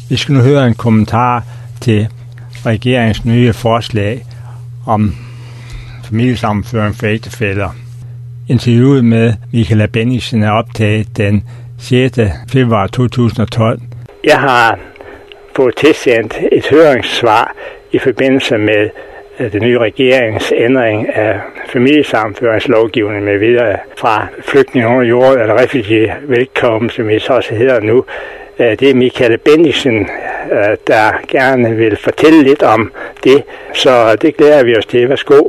Vi skal nu høre en kommentar til regeringens nye forslag om familiesammenføring for ægtefæller. Interviewet med Michael Bennigsen er optaget den 6. februar 2012. Jeg har fået tilsendt et høringssvar i forbindelse med den nye regerings ændring af familiesammenføringslovgivningen med videre fra flygtninge under jorden, eller refugee velkommen, som det så også hedder nu. Det er Michael Bennigsen, der gerne vil fortælle lidt om det, så det glæder vi os til. Værsgo.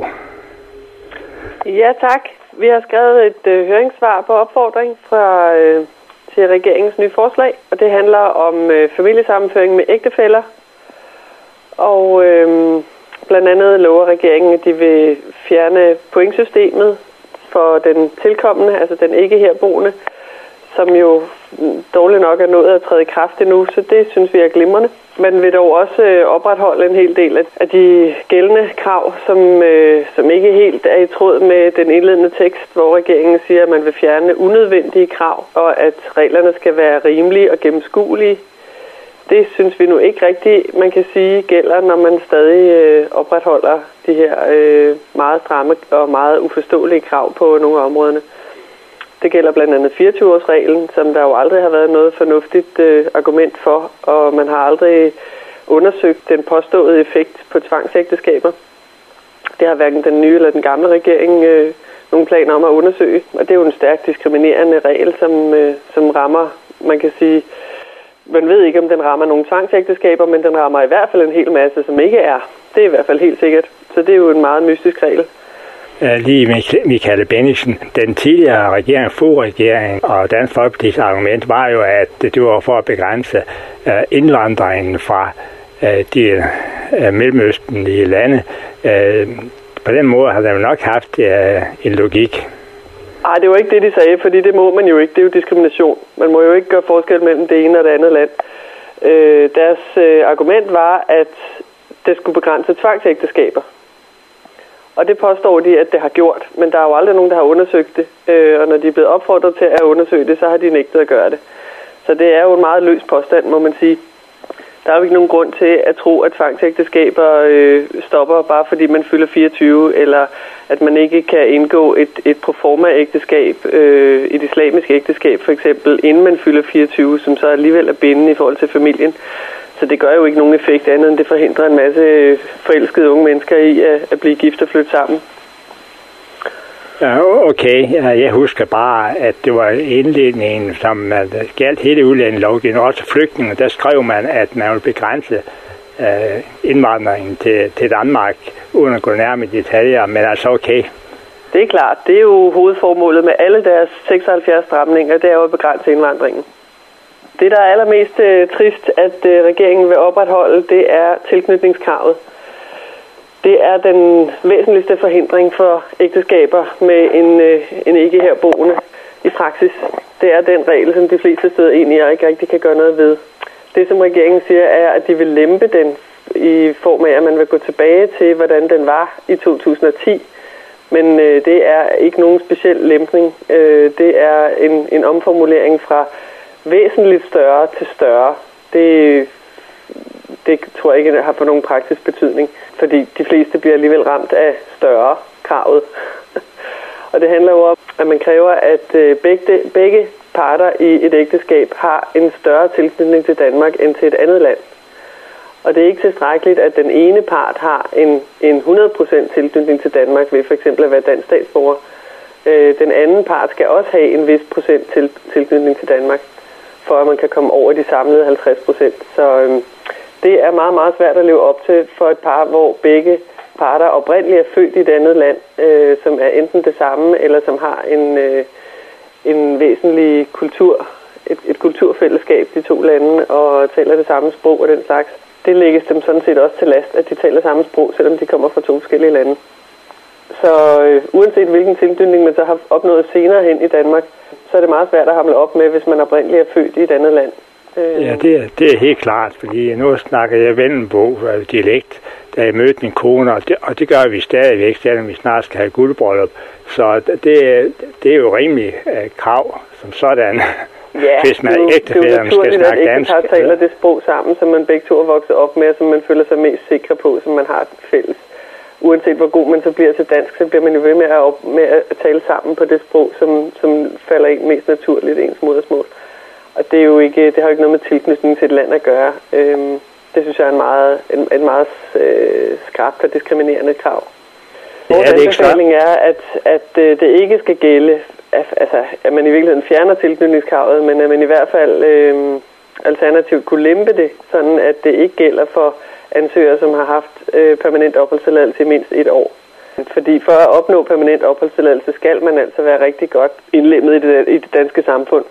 Ja, tak. Vi har skrevet et høringssvar på opfordring til regeringens nye forslag, og det handler om familiesammenføring med ægtefæller. Og blandt andet lover regeringen, at de vil fjerne pointsystemet for den tilkommende, altså den ikke herboende, som jo dårligt nok er nået at træde i kraft endnu, så det synes vi er glimrende. Man vil dog også opretholde en hel del af de gældende krav, som ikke helt er i tråd med den indledende tekst, hvor regeringen siger, at man vil fjerne unødvendige krav, og at reglerne skal være rimelige og gennemskuelige. Det synes vi nu ikke rigtigt, man kan sige, gælder, når man stadig opretholder de her meget stramme og meget uforståelige krav på nogle af områderne. Det gælder blandt andet 24-årsreglen, som der jo aldrig har været noget fornuftigt argument for, og man har aldrig undersøgt den påståede effekt på tvangsægteskaber. Det har hverken den nye eller den gamle regering nogen planer om at undersøge, og det er jo en stærkt diskriminerende regel, som rammer, man kan sige, man ved ikke, om den rammer nogle tvangsægteskaber, men den rammer i hvert fald en hel masse, som ikke er. Det er i hvert fald helt sikkert. Så det er jo en meget mystisk regel. Lige Michael Bennigsen, den tidligere regering, Fogh-regeringen og Dansk Folkepartis argument var jo, at det var for at begrænse indvandringen fra de mellemøstlige lande. På den måde har der jo nok haft en logik. Nej, det var ikke det, de sagde, fordi det må man jo ikke. Det er jo diskrimination. Man må jo ikke gøre forskel mellem det ene og det andet land. Deres argument var, at det skulle begrænse tvangsægteskaber. Og det påstår de, at det har gjort. Men der er jo aldrig nogen, der har undersøgt det. Og når de er blevet opfordret til at undersøge det, så har de nægtet at gøre det. Så det er jo en meget løs påstand, må man sige. Der er jo ikke nogen grund til at tro, at tvangsægteskaber stopper bare fordi man fylder 24, eller at man ikke kan indgå et proforma-ægteskab, et islamisk ægteskab for eksempel, inden man fylder 24, som så alligevel er bindende i forhold til familien. Så det gør jo ikke nogen effekt andet, end det forhindrer en masse forelskede unge mennesker i at blive gift og flytte sammen. Ja, okay. Jeg husker bare, at det var indledningen, som galt hele udlændingelovgivningen, også flygtninge. Der skrev man, at man ville begrænse indvandringen til Danmark, uden at gå nærmere i detaljer, men altså okay. Det er klart. Det er jo hovedformålet med alle deres 76 stramninger, det er jo at begrænse indvandringen. Det, der er allermest trist, at regeringen vil opretholde, det er tilknytningskravet. Det er den væsentligste forhindring for ægteskaber med en ikke herboende i praksis. Det er den regel, som de fleste steder egentlig ikke rigtig kan gøre noget ved. Det, som regeringen siger, er, at de vil lempe den i form af, at man vil gå tilbage til, hvordan den var i 2010. Men det er ikke nogen speciel lempning. Det er en omformulering fra væsentligt større til større. Det tror jeg ikke har på nogen praktisk betydning, fordi de fleste bliver alligevel ramt af større kravet. Og det handler jo om, at man kræver, at begge parter i et ægteskab har en større tilknytning til Danmark end til et andet land. Og det er ikke tilstrækkeligt, at den ene part har en 100% tilknytning til Danmark ved for eksempel at være dansk statsborger. Den anden part skal også have en vis procent tilknytning til Danmark, for at man kan komme over de samlede 50%. Så det er meget, meget svært at leve op til for et par, hvor begge parter oprindeligt er født i et andet land, som er enten det samme, eller som har en væsentlig kultur, et kulturfællesskab, de to lande, og taler det samme sprog og den slags. Det lægges dem sådan set også til last, at de taler samme sprog, selvom de kommer fra to forskellige lande. Så uanset hvilken tilknytning man så har opnået senere hen i Danmark, så er det meget svært at hamle op med, hvis man oprindeligt er født i et andet land. Ja, det er helt klart, fordi nu snakker jeg vendelbo, dialekt, da jeg mødte min kone, og det gør vi stadigvæk, selvom vi snart skal have guldbryllup. Så det er jo rimelig krav som sådan. Ja, hvis man ægtefællerne skal snakke dansk. At taler det sprog sammen, som man begge to er vokset op med, og som man føler sig mest sikre på, som man har fælles. Uanset hvor god man så bliver til dansk, så bliver man jo ved med at tale sammen på det sprog, som falder ind mest naturligt ens modersmål. Og det er jo ikke, det har jo ikke noget med tilknytning til et land at gøre. Det synes jeg er en meget skarpt og diskriminerende krav. Vores anbefaling er, at det ikke skal gælde, altså at man i virkeligheden fjerner tilknytningskravet, men at man i hvert fald alternativt kunne lempe det, sådan at det ikke gælder for ansøgere, som har haft permanent opholdstilladelse i mindst 1 år. Fordi for at opnå permanent opholdstilladelse skal man altså være rigtig godt indlemmet i det danske samfund.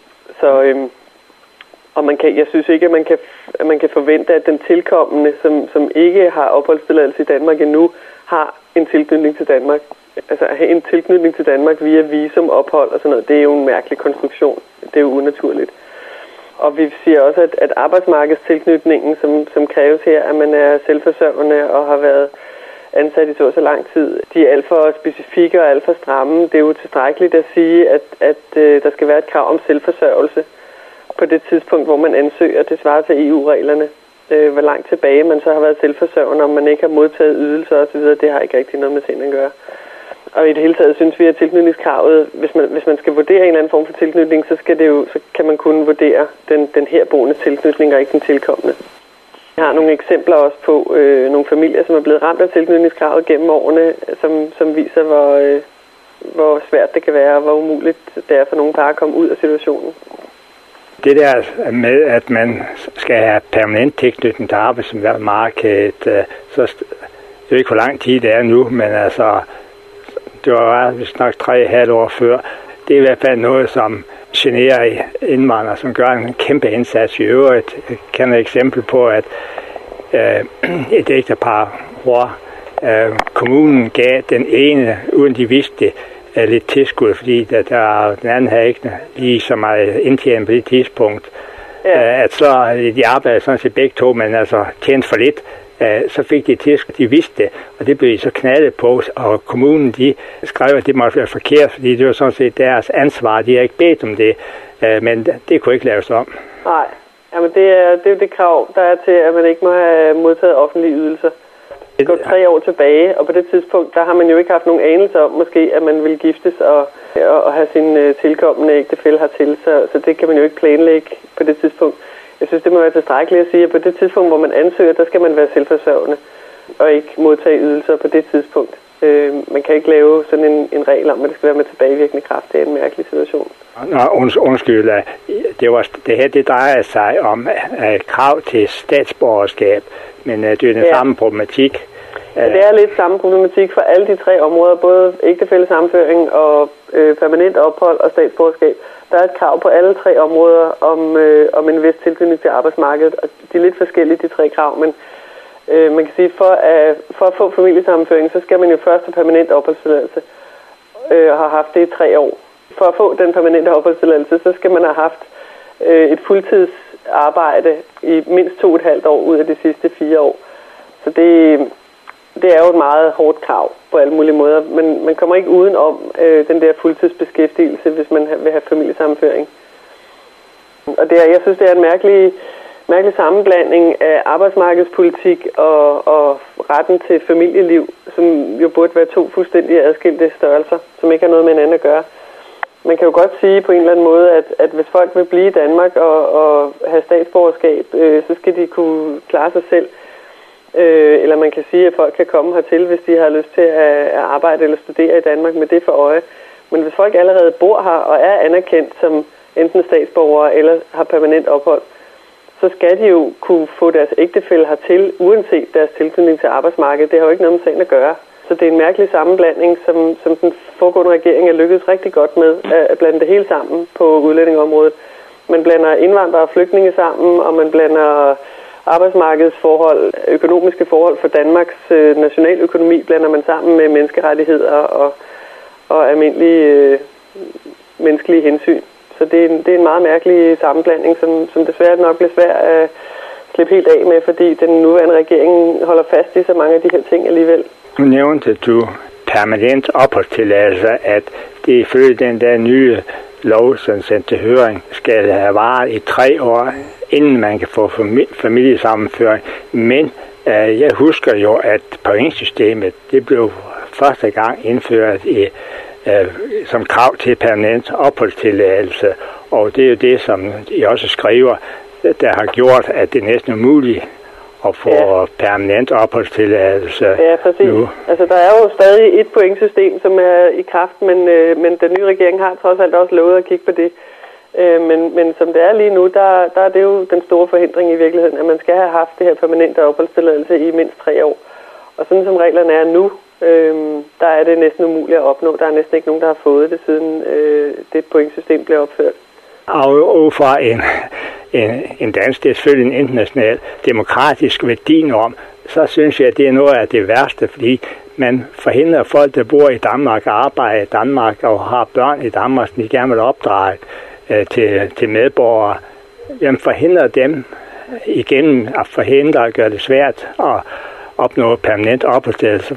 Så og jeg synes ikke, at man kan forvente, at den tilkommende, som ikke har opholdstilladelse i Danmark endnu, har en tilknytning til Danmark. Altså at have en tilknytning til Danmark via visumophold og sådan noget, det er jo en mærkelig konstruktion. Det er jo unaturligt. Og vi siger også, at arbejdsmarkedstilknytningen, som kræves her, at man er selvforsørgende og har været ansat i så lang tid, de er alt for specifikke og alt for stramme. Det er jo tilstrækkeligt at sige, at der skal være et krav om selvforsørgelse på det tidspunkt, hvor man ansøger. Det svarer til EU-reglerne. Hvor langt tilbage man så har været selvforsørgende, om man ikke har modtaget ydelser osv., det har ikke rigtig noget med tingene at gøre. Og i det hele taget synes vi, at tilknytningskravet, hvis man skal vurdere en eller anden form for tilknytning, så kan man kun vurdere den herboende tilknytning og ikke den tilkommende. Jeg har nogle eksempler også på nogle familier, som er blevet ramt af tilknytningskravet gennem årene, som viser, hvor svært det kan være, og hvor umuligt det er for nogle par at komme ud af situationen. Det der med, at man skal have permanent tilknytning til arbejdsmarkedet, så jeg ved ikke, hvor lang tid det er nu, men altså, det var vist nok 3,5 år før. Det er i hvert fald noget, som generer indvandrere, som gør en kæmpe indsats i øvrigt. Jeg kender et eksempel på, at et ægtepar, hvor kommunen gav den ene, uden de vidste det, lidt tilskud, fordi den anden havde ikke lige så meget indtjening på det tidspunkt. Ja. At så de arbejdede sådan set begge to, men altså tjente for lidt. Så fik de tilskud, de vidste det, og det blev de så knaldet på, og kommunen de skrev, at det måtte være forkert, fordi det var sådan set deres ansvar, de har ikke bedt om det, men det kunne ikke laves om. Nej, jamen det er jo det krav, der er til, at man ikke må have modtaget offentlige ydelser. Det går 3 år tilbage, og på det tidspunkt, der har man jo ikke haft nogen anelse om, måske, at man vil giftes og have sin tilkommende ægtefælle hertil, så det kan man jo ikke planlægge på det tidspunkt. Jeg synes, det må være tilstrækkeligt at sige, at på det tidspunkt, hvor man ansøger, der skal man være selvforsørgende og ikke modtage ydelser på det tidspunkt. Man kan ikke lave sådan en regel om, at det skal være med tilbagevirkende kraft. Det er en mærkelig situation. Undskyld, det drejer sig om krav til statsborgerskab, men det er den samme problematik. Ja, det er lidt samme problematik for alle de 3 områder, både ægtefællesammenføring og permanent ophold og statsborgerskab. Der er et krav på alle 3 områder om en vis tilknytning til arbejdsmarkedet, og de er lidt forskellige, de 3 krav, men man kan sige, for at få familiesammenføring, så skal man jo først have permanent opholdstilladelse og har haft det i 3 år. For at få den permanente opholdstilladelse, så skal man have haft et fuldtidsarbejde i mindst 2,5 år ud af de sidste 4 år. Så det er jo et meget hårdt krav på alle mulige måder, men man kommer ikke udenom den der fuldtidsbeskæftigelse, hvis man vil have familiesammenføring. Og jeg synes, det er en mærkelig sammenblanding af arbejdsmarkedspolitik og retten til familieliv, som jo burde være 2 fuldstændig adskilte størrelser, som ikke har noget med hinanden at gøre. Man kan jo godt sige på en eller anden måde, at hvis folk vil blive i Danmark og have statsborgerskab, så skal de kunne klare sig selv. Eller man kan sige, at folk kan komme hertil, hvis de har lyst til at arbejde eller studere i Danmark med det for øje. Men hvis folk allerede bor her og er anerkendt som enten statsborgere eller har permanent ophold, så skal de jo kunne få deres ægtefælle hertil, uanset deres tilknytning til arbejdsmarkedet. Det har jo ikke noget med sagen at gøre. Så det er en mærkelig sammenblanding, som den foregående regering er lykkedes rigtig godt med at blande det hele sammen på udlændingeområdet. Man blander indvandrere og flygtninge sammen, og man blander arbejdsmarkedsforhold, økonomiske forhold for Danmarks nationaløkonomi, blander man sammen med menneskerettigheder og almindelige menneskelige hensyn. Så det er en meget mærkelig sammenblanding, som desværre nok bliver svær at slippe helt af med, fordi den nuværende regering holder fast i så mange af de her ting alligevel. Nu nævnte du permanent opholdstilladelse, at det ifølge den der nye lov, som sendt til høring, skal have varet i 3 år, inden man kan få familiesammenføring. Men jeg husker jo, at pointsystemet, det blev første gang indført som krav til permanent opholdstilladelse. Og det er jo det, som I også skriver, der har gjort, at det næsten er umuligt at få permanent opholdstilladelse. Ja, præcis. Nu. Altså, der er jo stadig et pointsystem, som er i kraft, men den nye regering har trods alt også lovet at kigge på det. Men som det er lige nu, der er det jo den store forhindring i virkeligheden, at man skal have haft det her permanente opholdstilladelse i mindst 3 år. Og sådan som reglerne er nu, der er det næsten umuligt at opnå. Der er næsten ikke nogen, der har fået det, siden det pointsystem blev opført. Og fra en dansk, det er selvfølgelig en international demokratisk værdinorm, så synes jeg, at det er noget af det værste, fordi man forhindrer folk, der bor i Danmark og arbejder i Danmark og har børn i Danmark, som de gerne vil opdrage til medborgere. Man forhindrer dem igennem at forhindre og gøre det svært at opnå permanent opholdstilladelse.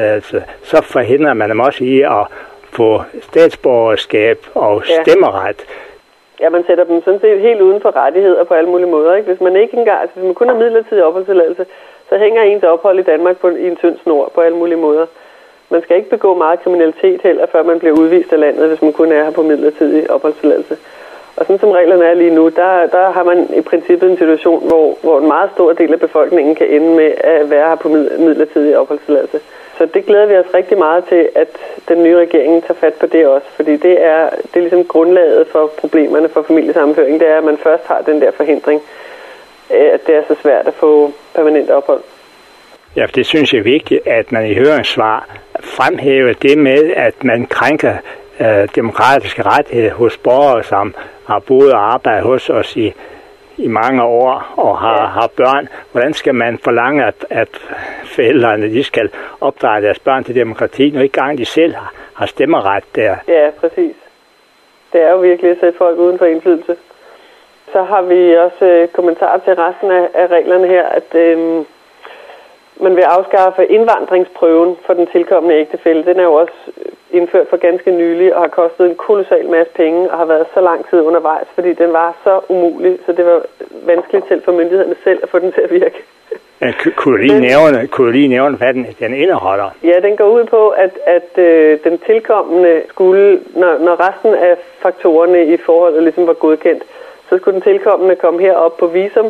Så forhindrer man dem også i at få statsborgerskab og stemmeret. Ja, man sætter dem sådan set helt uden for rettigheder på alle mulige måder. Ikke? Hvis man ikke engang, altså hvis man kun har midlertidig opholdstilladelse, så hænger ens ophold i Danmark i en tynd snor på alle mulige måder. Man skal ikke begå meget kriminalitet heller, før man bliver udvist af landet, hvis man kun er her på midlertidig opholdstilladelse. Og sådan som reglerne er lige nu, der har man i princippet en situation, hvor en meget stor del af befolkningen kan ende med at være her på midlertidig opholdstilladelse. Så det glæder vi os rigtig meget til, at den nye regering tager fat på det også, fordi det er ligesom grundlaget for problemerne for familiesammenføring, det er, at man først har den der forhindring, at det er så svært at få permanent ophold. Ja, det synes jeg er vigtigt, at man i høringssvar fremhæver det med, at man krænker demokratiske rettigheder hos borgere, som har boet og arbejdet hos os i mange år og har børn. Hvordan skal man forlange, at forældrene de skal opdrage deres børn til demokrati, når ikke engang de selv har stemmeret der? Ja, præcis. Det er jo virkelig at sætte folk uden for indflydelse. Så har vi også kommentarer til resten af reglerne her, at man vil afskaffe indvandringsprøven for den tilkommende ægtefælle. Den er jo også indført for ganske nylig og har kostet en kolossal masse penge og har været så lang tid undervejs, fordi den var så umulig, så det var vanskeligt selv for myndighederne selv at få den til at virke. Kunne du lige nævne, hvad den indeholder? Ja, den går ud på, at den tilkommende skulle, når resten af faktorerne i forholdet ligesom var godkendt, så skulle den tilkommende komme herop på visum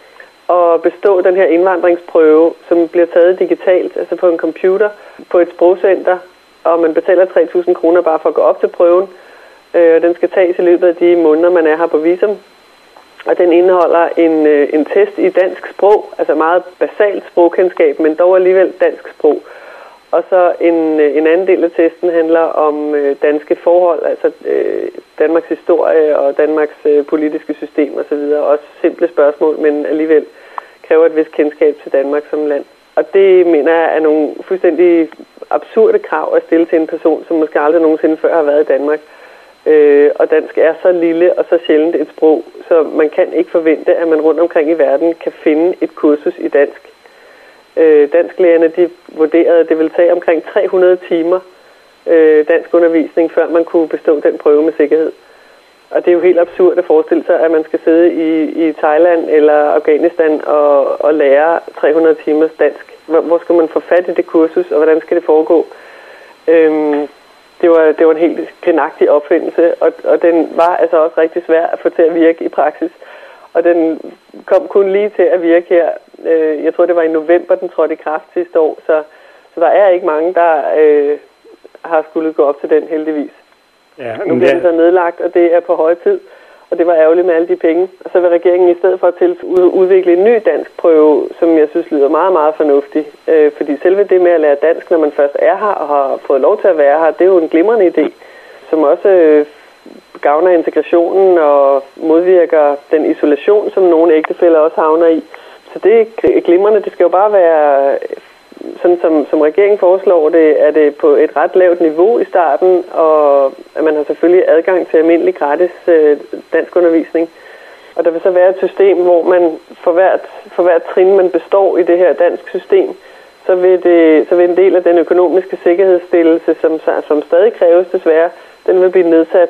og bestå den her indvandringsprøve, som bliver taget digitalt, altså på en computer, på et sprogcenter, og man betaler 3.000 kroner bare for at gå op til prøven. Den skal tages i løbet af de måneder, man er her på visum. Og den indeholder en test i dansk sprog, altså meget basalt sprogkendskab, men dog alligevel dansk sprog. Og så en anden del af testen handler om danske forhold, altså Danmarks historie og Danmarks politiske system osv. Også simple spørgsmål, men alligevel kræver et vist kendskab til Danmark som land. Og det mener jeg er nogle fuldstændig absurde krav at stille til en person, som måske aldrig nogensinde før har været i Danmark. Og dansk er så lille og så sjældent et sprog, så man kan ikke forvente, at man rundt omkring i verden kan finde et kursus i dansk. Dansklærerne de vurderede, at det ville tage omkring 300 timer dansk undervisning, før man kunne bestå den prøve med sikkerhed. Og det er jo helt absurd at forestille sig, at man skal sidde i Thailand eller Afghanistan og lære 300 timers dansk. Hvor skal man få fat i det kursus, og hvordan skal det foregå? Det var en helt grinagtig opfindelse, og den var altså også rigtig svær at få til at virke i praksis. Og den kom kun lige til at virke her. Jeg tror, det var i november, den trådte i kraft sidste år, så der er ikke mange, der har skulle gå op til den heldigvis. Ja, nu bliver den så nedlagt, og det er på høje tid, og det var ærgerligt med alle de penge. Og så vil regeringen i stedet for til udvikle en ny dansk prøve, som jeg synes lyder meget, meget fornuftig. Fordi selve det med at lære dansk, når man først er her og har fået lov til at være her, det er jo en glimrende idé, som også gavner integrationen og modvirker den isolation, som nogle ægtefæller også havner i. Så det er glimrende. Det skal jo bare være, sådan som regeringen foreslår det, er det på et ret lavt niveau i starten, og at man har selvfølgelig adgang til almindelig gratis danskundervisning. Og der vil så være et system, hvor man for hvert trin, man består i det her dansk system, så vil en del af den økonomiske sikkerhedsstillelse, som stadig kræves desværre, den vil blive nedsat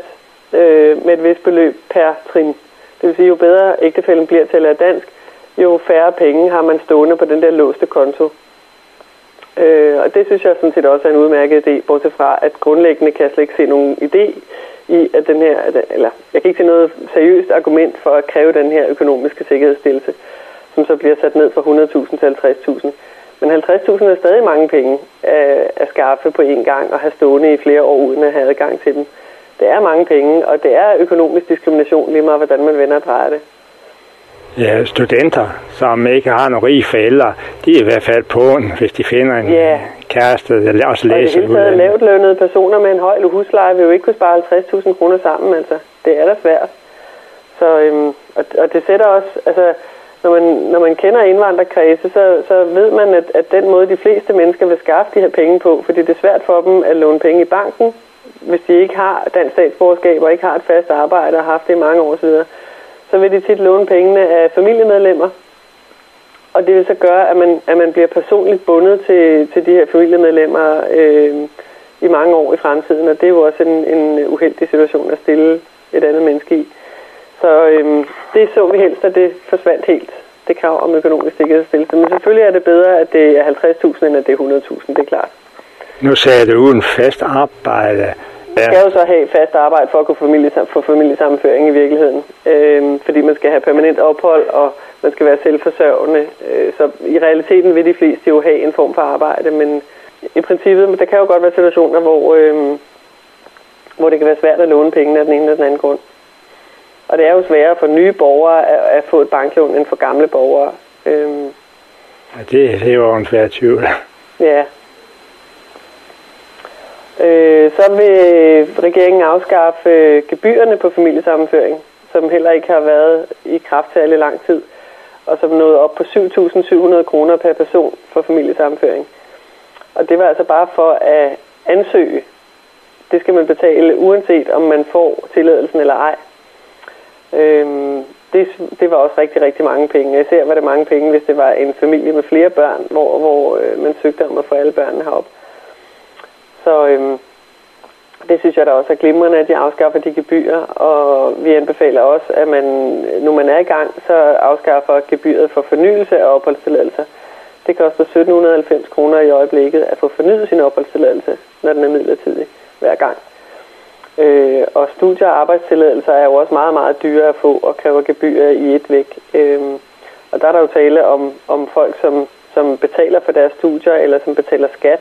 med et vist beløb per trin. Det vil sige, jo bedre ægtefællen bliver til at lære dansk, jo færre penge har man stående på den der låste konto. Og det synes jeg sådan set også er en udmærket idé, bortset fra, at grundlæggende kan jeg slet ikke se nogen idé i, at den her, eller jeg kan ikke se noget seriøst argument for at kræve den her økonomiske sikkerhedsstillelse, som så bliver sat ned fra 100.000 til 50.000. Men 50.000 er stadig mange penge at skaffe på én gang og have stående i flere år uden at have adgang til dem. Det er mange penge, og det er økonomisk diskrimination lige meget, hvordan man vender og drejer det. Ja, studenter, som ikke har nogle rige forældre, de er i hvert fald på, hvis de finder en kæreste, der også læser. Og i det hele taget lavtlønnede personer med en høj husleje vil jo ikke kunne spare 50.000 kroner sammen, altså. Det er da svært. Så, og det sætter også, altså, når man kender indvandrerkredse, så ved man, at den måde, de fleste mennesker vil skaffe de her penge på, fordi det er svært for dem at låne penge i banken, hvis de ikke har dansk statsborgerskab og ikke har et fast arbejde og har haft det i mange år osv., så vil de tit låne pengene af familiemedlemmer. Og det vil så gøre, at man bliver personligt bundet til de her familiemedlemmer i mange år i fremtiden. Og det er jo også en uheldig situation at stille et andet menneske i. Så det så vi helst, at det forsvandt helt. Det krav om økonomisk sikkerhedsstillelse. Men selvfølgelig er det bedre, at det er 50.000, end at det er 100.000. Det er klart. Nu sagde du uden fast arbejde. Man skal jo så have fast arbejde for at kunne få familiesammenføring i virkeligheden. Fordi man skal have permanent ophold, og man skal være selvforsørgende. Så i realiteten vil de fleste jo have en form for arbejde, men i princippet, der kan jo godt være situationer, hvor det kan være svært at låne pengene af den ene eller den anden grund. Og det er jo sværere for nye borgere at få et banklån end for gamle borgere. Ja, det er jo en svær tvivl. Ja. Så vil regeringen afskaffe gebyrerne på familiesammenføring, som heller ikke har været i kraft særlig lang tid, og som nåede op på 7.700 kroner per person for familiesammenføring. Og det var altså bare for at ansøge. Det skal man betale, uanset om man får tilladelsen eller ej. Det var også rigtig, rigtig mange penge. Især var det mange penge, hvis det var en familie med flere børn, hvor man søgte om at få alle børnene herop. Så det synes jeg da også er glimrende, at de afskaffer de gebyrer, og vi anbefaler også, at når man er i gang, så afskaffer gebyret for fornyelse af opholdstilladelser. Det koster 1.790 kroner i øjeblikket at få fornyet sin opholdstilladelse, når den er midlertidig hver gang. Og studie- og arbejdstilladelser er jo også meget, meget dyre at få og kræver gebyrer i et væk. Og der er der jo tale om folk, som betaler for deres studier eller som betaler skat.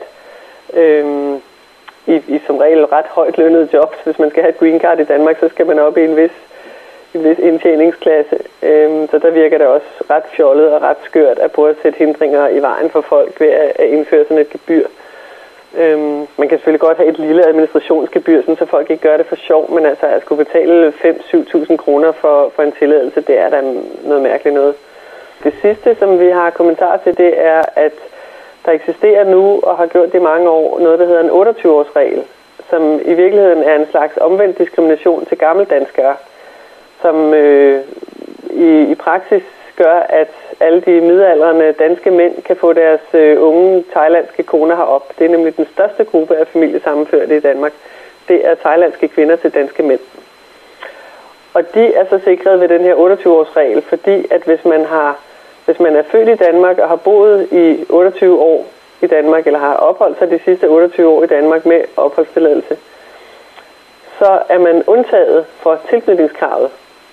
I som regel ret højt lønnede jobs. Hvis man skal have et green card i Danmark, så skal man op i en vis indtjeningsklasse. Så der virker det også ret fjollet og ret skørt at prøve at sætte hindringer i vejen for folk ved at indføre sådan et gebyr. Man kan selvfølgelig godt have et lille administrationsgebyr, så folk ikke gør det for sjov, men altså at skulle betale 5-7.000 kroner for en tilladelse, det er da noget mærkeligt noget. Det sidste, som vi har kommentar til, det er, at der eksisterer nu og har gjort det i mange år noget, der hedder en 28-årsregel, som i virkeligheden er en slags omvendt diskrimination til gammeldanskere, som i praksis gør, at alle de midaldrende danske mænd kan få deres unge thailandske koner herop. Det er nemlig den største gruppe af familiesammenførte i Danmark. Det er thailandske kvinder til danske mænd. Og de er så sikret ved den her 28-årsregel, fordi at hvis man er født i Danmark og har boet i 28 år i Danmark, eller har opholdt sig de sidste 28 år i Danmark med opholdstilladelse, så er man undtaget for tilknytningskravet.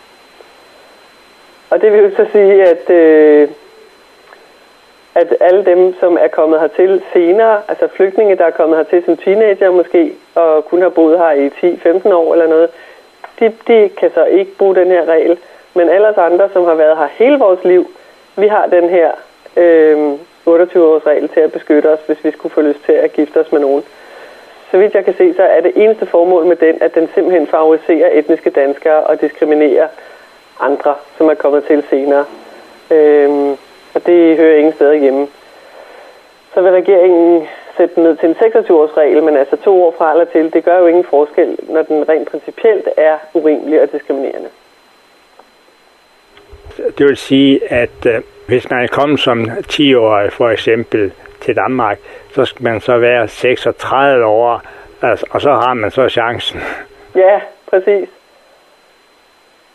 Og det vil jo så sige, at alle dem, som er kommet hertil senere, altså flygtninge, der er kommet hertil som teenager måske, og kun har boet her i 10-15 år eller noget, de kan så ikke bruge den her regel. Men alle os andre, som har været her hele vores liv, vi har den her 28-års regel til at beskytte os, hvis vi skulle få lyst til at gifte os med nogen. Så vidt jeg kan se, så er det eneste formål med den, at den simpelthen favoriserer etniske danskere og diskriminerer andre, som er kommet til senere. Og det hører ingen steder hjemme. Så vil regeringen sætte den ned til en 26-års regel, men altså 2 år fra eller til, det gør jo ingen forskel, når den rent principielt er urimelig og diskriminerende. Det vil sige, at hvis man er kommet som 10-årig for eksempel til Danmark, så skal man så være 36 år, altså, og så har man så chancen. Ja, præcis.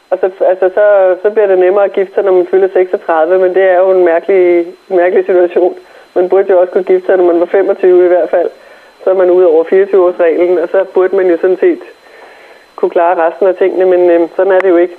Og så bliver det nemmere at gifte sig, når man fylder 36, men det er jo en mærkelig situation. Man burde jo også kunne gifte sig, når man var 25 i hvert fald. Så er man ude over 24-årsreglen, og så burde man jo sådan set kunne klare resten af tingene, men sådan er det jo ikke.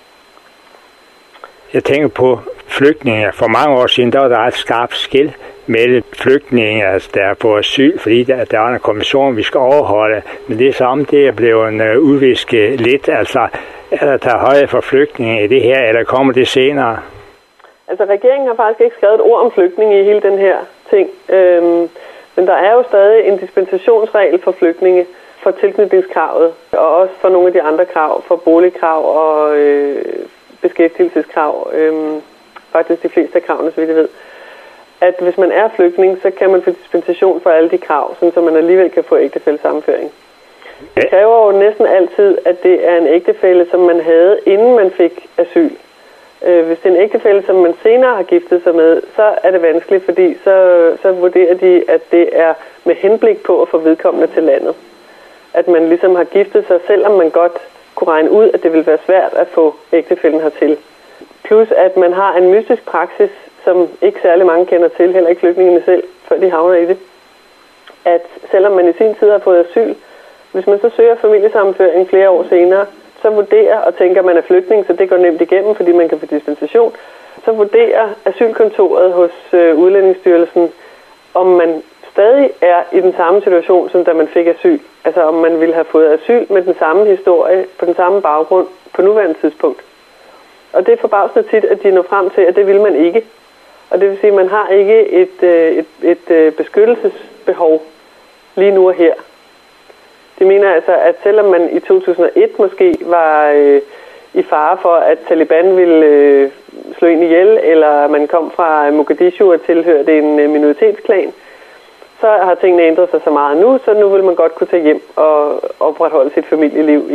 Jeg tænker på flygtninge. For mange år siden, der var der et skarpt skil mellem flygtninge, altså der er på asyl, fordi der er en kommission, vi skal overholde. Men det er som det er blevet udvisket lidt. Altså, er der taget højde for flygtninge i det her, eller kommer det senere? Altså, regeringen har faktisk ikke skrevet et ord om flygtninge i hele den her ting. Men der er jo stadig en dispensationsregel for flygtninge for tilknytningskravet, og også for nogle af de andre krav, for boligkrav og beskæftigelseskrav. Faktisk de fleste af kravene, så vidt jeg ved. At hvis man er flygtning, så kan man få dispensation for alle de krav, så man alligevel kan få ægtefællesammenføring. Det kræver jo næsten altid, at det er en ægtefælle, som man havde, inden man fik asyl. Hvis det er en ægtefælle, som man senere har giftet sig med, så er det vanskeligt, fordi så vurderer de, at det er med henblik på at få vedkommende til landet. At man ligesom har giftet sig, selvom man godt kunne regne ud, at det ville være svært at få ægtefællen hertil. Plus at man har en mystisk praksis, som ikke særlig mange kender til, heller ikke flygtningene selv, før de havner i det. At selvom man i sin tid har fået asyl, hvis man så søger familiesammenføring flere år senere, så vurderer og tænker, at man er flygtning, så det går nemt igennem, fordi man kan få dispensation. Så vurderer asylkontoret hos Udlændingsstyrelsen, om man stadig er i den samme situation, som da man fik asyl. Altså om man ville have fået asyl med den samme historie, på den samme baggrund, på nuværende tidspunkt. Og det er forbavsende tit, at de når frem til, at det vil man ikke. Og det vil sige, at man har ikke et beskyttelsesbehov lige nu og her. De mener altså, at selvom man i 2001 måske var i fare for, at Taliban ville slå en ihjel, eller man kom fra Mogadishu og tilhørte en minoritetsklan, så har tingene ændret sig så meget nu, så nu vil man godt kunne tage hjem og opretholde sit familieliv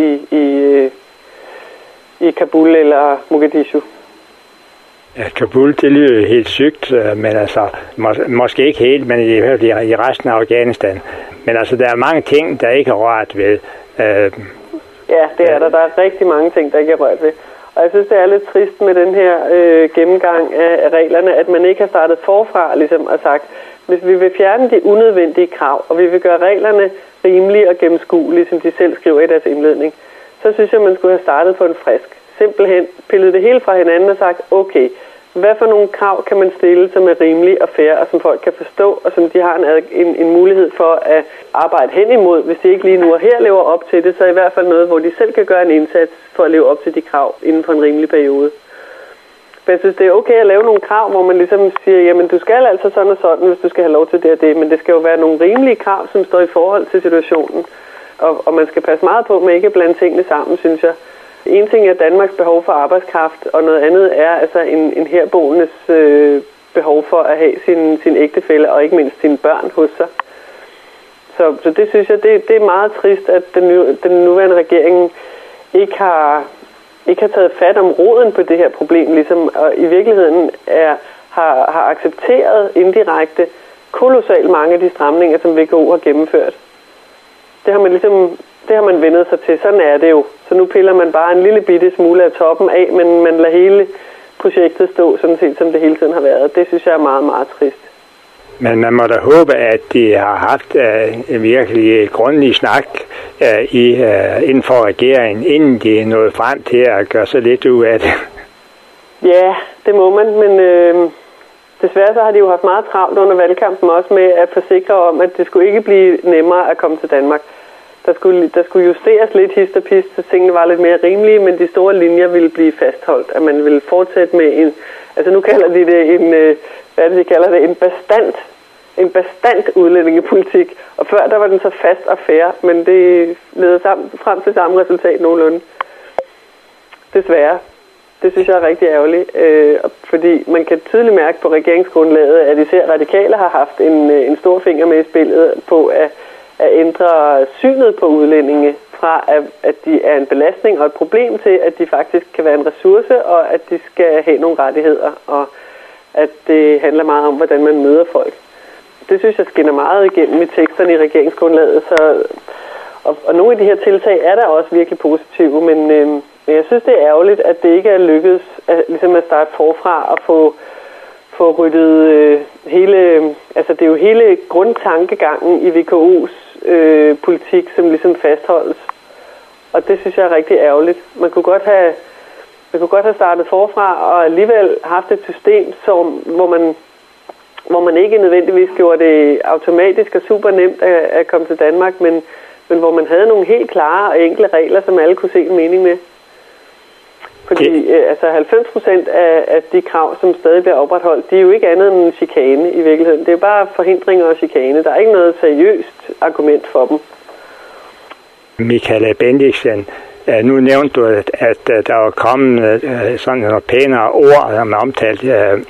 i Kabul eller Mogadishu. Ja, Kabul, det lyder helt sygt, men altså, måske ikke helt, men i resten af Afghanistan. Men altså, der er mange ting, der ikke er rørt ved. Ja, det er der. Der er rigtig mange ting, der ikke er rørt ved. Og jeg synes, det er lidt trist med den her gennemgang af reglerne, at man ikke har startet forfra, ligesom og sagt, hvis vi vil fjerne de unødvendige krav, og vi vil gøre reglerne rimelige og gennemskuelige, som de selv skriver i deres indledning, så synes jeg, man skulle have startet på en frisk. Simpelthen pillet det hele fra hinanden og sagt, okay, hvad for nogle krav kan man stille, som er rimelige og fair, og som folk kan forstå, og som de har en mulighed for at arbejde hen imod. Hvis de ikke lige nu og her lever op til det, så i hvert fald noget, hvor de selv kan gøre en indsats for at leve op til de krav inden for en rimelig periode. Men jeg synes, det er okay at lave nogle krav, hvor man ligesom siger, jamen du skal altså sådan og sådan, hvis du skal have lov til det og det, men det skal jo være nogle rimelige krav, som står i forhold til situationen. Og man skal passe meget på med ikke at blande tingene sammen, synes jeg. En ting er Danmarks behov for arbejdskraft, og noget andet er altså en herboendes behov for at have sin ægtefælle og ikke mindst sine børn hos sig. Så det synes jeg, det er meget trist, at den nuværende regering ikke har taget fat om roden på det her problem, ligesom, og i virkeligheden har accepteret indirekte kolossalt mange af de stramninger, som VKO har gennemført. Det har man vendet sig til. Sådan er det jo. Så nu piller man bare en lille bitte smule af toppen af, men man lader hele projektet stå sådan set, som det hele tiden har været. Det synes jeg er meget, meget trist. Men man må da håbe, at de har haft en virkelig grundig snak inden for regeringen, inden de nåede frem til at gøre så lidt ud af det. Ja, det må man, men desværre så har de jo haft meget travlt under valgkampen også med at forsikre om, at det skulle ikke blive nemmere at komme til Danmark. Der skulle justeres lidt hist og pist, så tingene var lidt mere rimelige, men de store linjer ville blive fastholdt. At man ville fortsætte med nu kalder de det en bastant udlændingepolitik. Og før der var den så fast og fair, men det leder frem til samme resultat nogenlunde. Desværre. Det synes jeg er rigtig ærgerligt, fordi man kan tydeligt mærke på regeringsgrundlaget, at især radikale har haft en stor finger med i spillet på at ændre synet på udlændinge fra, at de er en belastning og et problem til, at de faktisk kan være en ressource, og at de skal have nogle rettigheder, og at det handler meget om, hvordan man møder folk. Det synes jeg skinner meget igennem i teksterne i regeringsgrundlaget, og nogle af de her tiltag er der også virkelig positive, men Men jeg synes, det er ærgerligt, at det ikke er lykkedes ligesom at starte forfra og få ryddet det er jo hele grundtankegangen i VKO's politik, som ligesom fastholdes. Og det synes jeg er rigtig ærgerligt. Man kunne godt have startet forfra og alligevel haft et system, hvor man ikke nødvendigvis gjorde det automatisk og super nemt at komme til Danmark, men hvor man havde nogle helt klare og enkle regler, som alle kunne se en mening med. Fordi 90% af de krav, som stadig bliver opretholdt, de er jo ikke andet end chikane i virkeligheden. Det er jo bare forhindringer og chikane. Der er ikke noget seriøst argument for dem. Michaela Bendixen, nu nævnte du, at der var kommet sådan nogle pænere ord, der man omtalt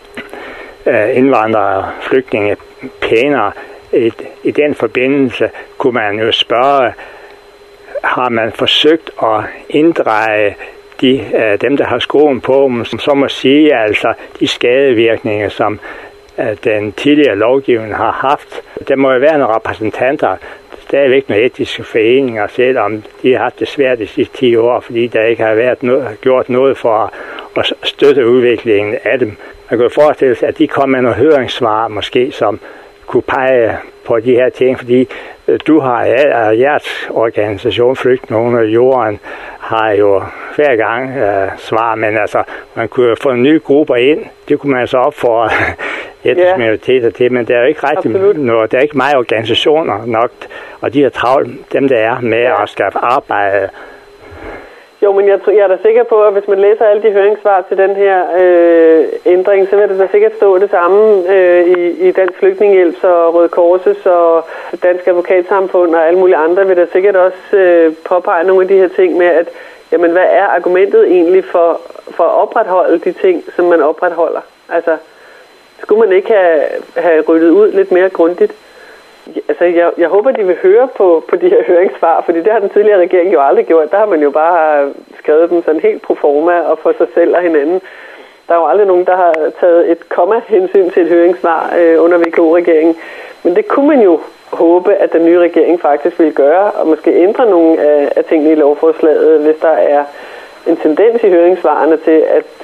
indvandrere og flygtninge pænere. I den forbindelse kunne man jo spørge, har man forsøgt at inddreje dem, der har skoen på, som så må sige, altså de skadevirkninger, som den tidligere lovgivning har haft. Der må jo være nogle repræsentanter, stadigvæk nogle etiske foreninger, selvom de har haft det svært de sidste 10 år, fordi der ikke har været gjort noget for at støtte udviklingen af dem. Man kan jo forestille sig, at de kom med nogle høringssvar, måske, som kunne pege på de her ting, fordi du har jeres organisation Flygtninge under jorden, har jo hver gang svar, men altså, man kunne jo få nye grupper ind, det kunne man så opfordre etniske minoriteter til, men der er jo ikke rigtig noget, der er ikke meget organisationer nok, og de er travlt, dem der er med at skaffe arbejde. Jo, men jeg er da sikker på, at hvis man læser alle de høringssvar til den her ændring, så vil det da sikkert stå det samme i Dansk Flygtningehjælp og Røde Korses og Dansk Advokatsamfund og alle mulige andre, vil der sikkert også påpege nogle af de her ting med, at jamen, hvad er argumentet egentlig for at opretholde de ting, som man opretholder? Altså, skulle man ikke have ryddet ud lidt mere grundigt? Altså, jeg håber, de vil høre på de her høringssvar, fordi det har den tidligere regering jo aldrig gjort. Der har man jo bare skrevet dem sådan helt pro forma og for sig selv og hinanden. Der er jo aldrig nogen, der har taget et komma-hensyn til et høringssvar under VK-regeringen. Men det kunne man jo håbe, at den nye regering faktisk vil gøre, og måske ændre nogle af tingene i lovforslaget, hvis der er en tendens i høringssvarene til,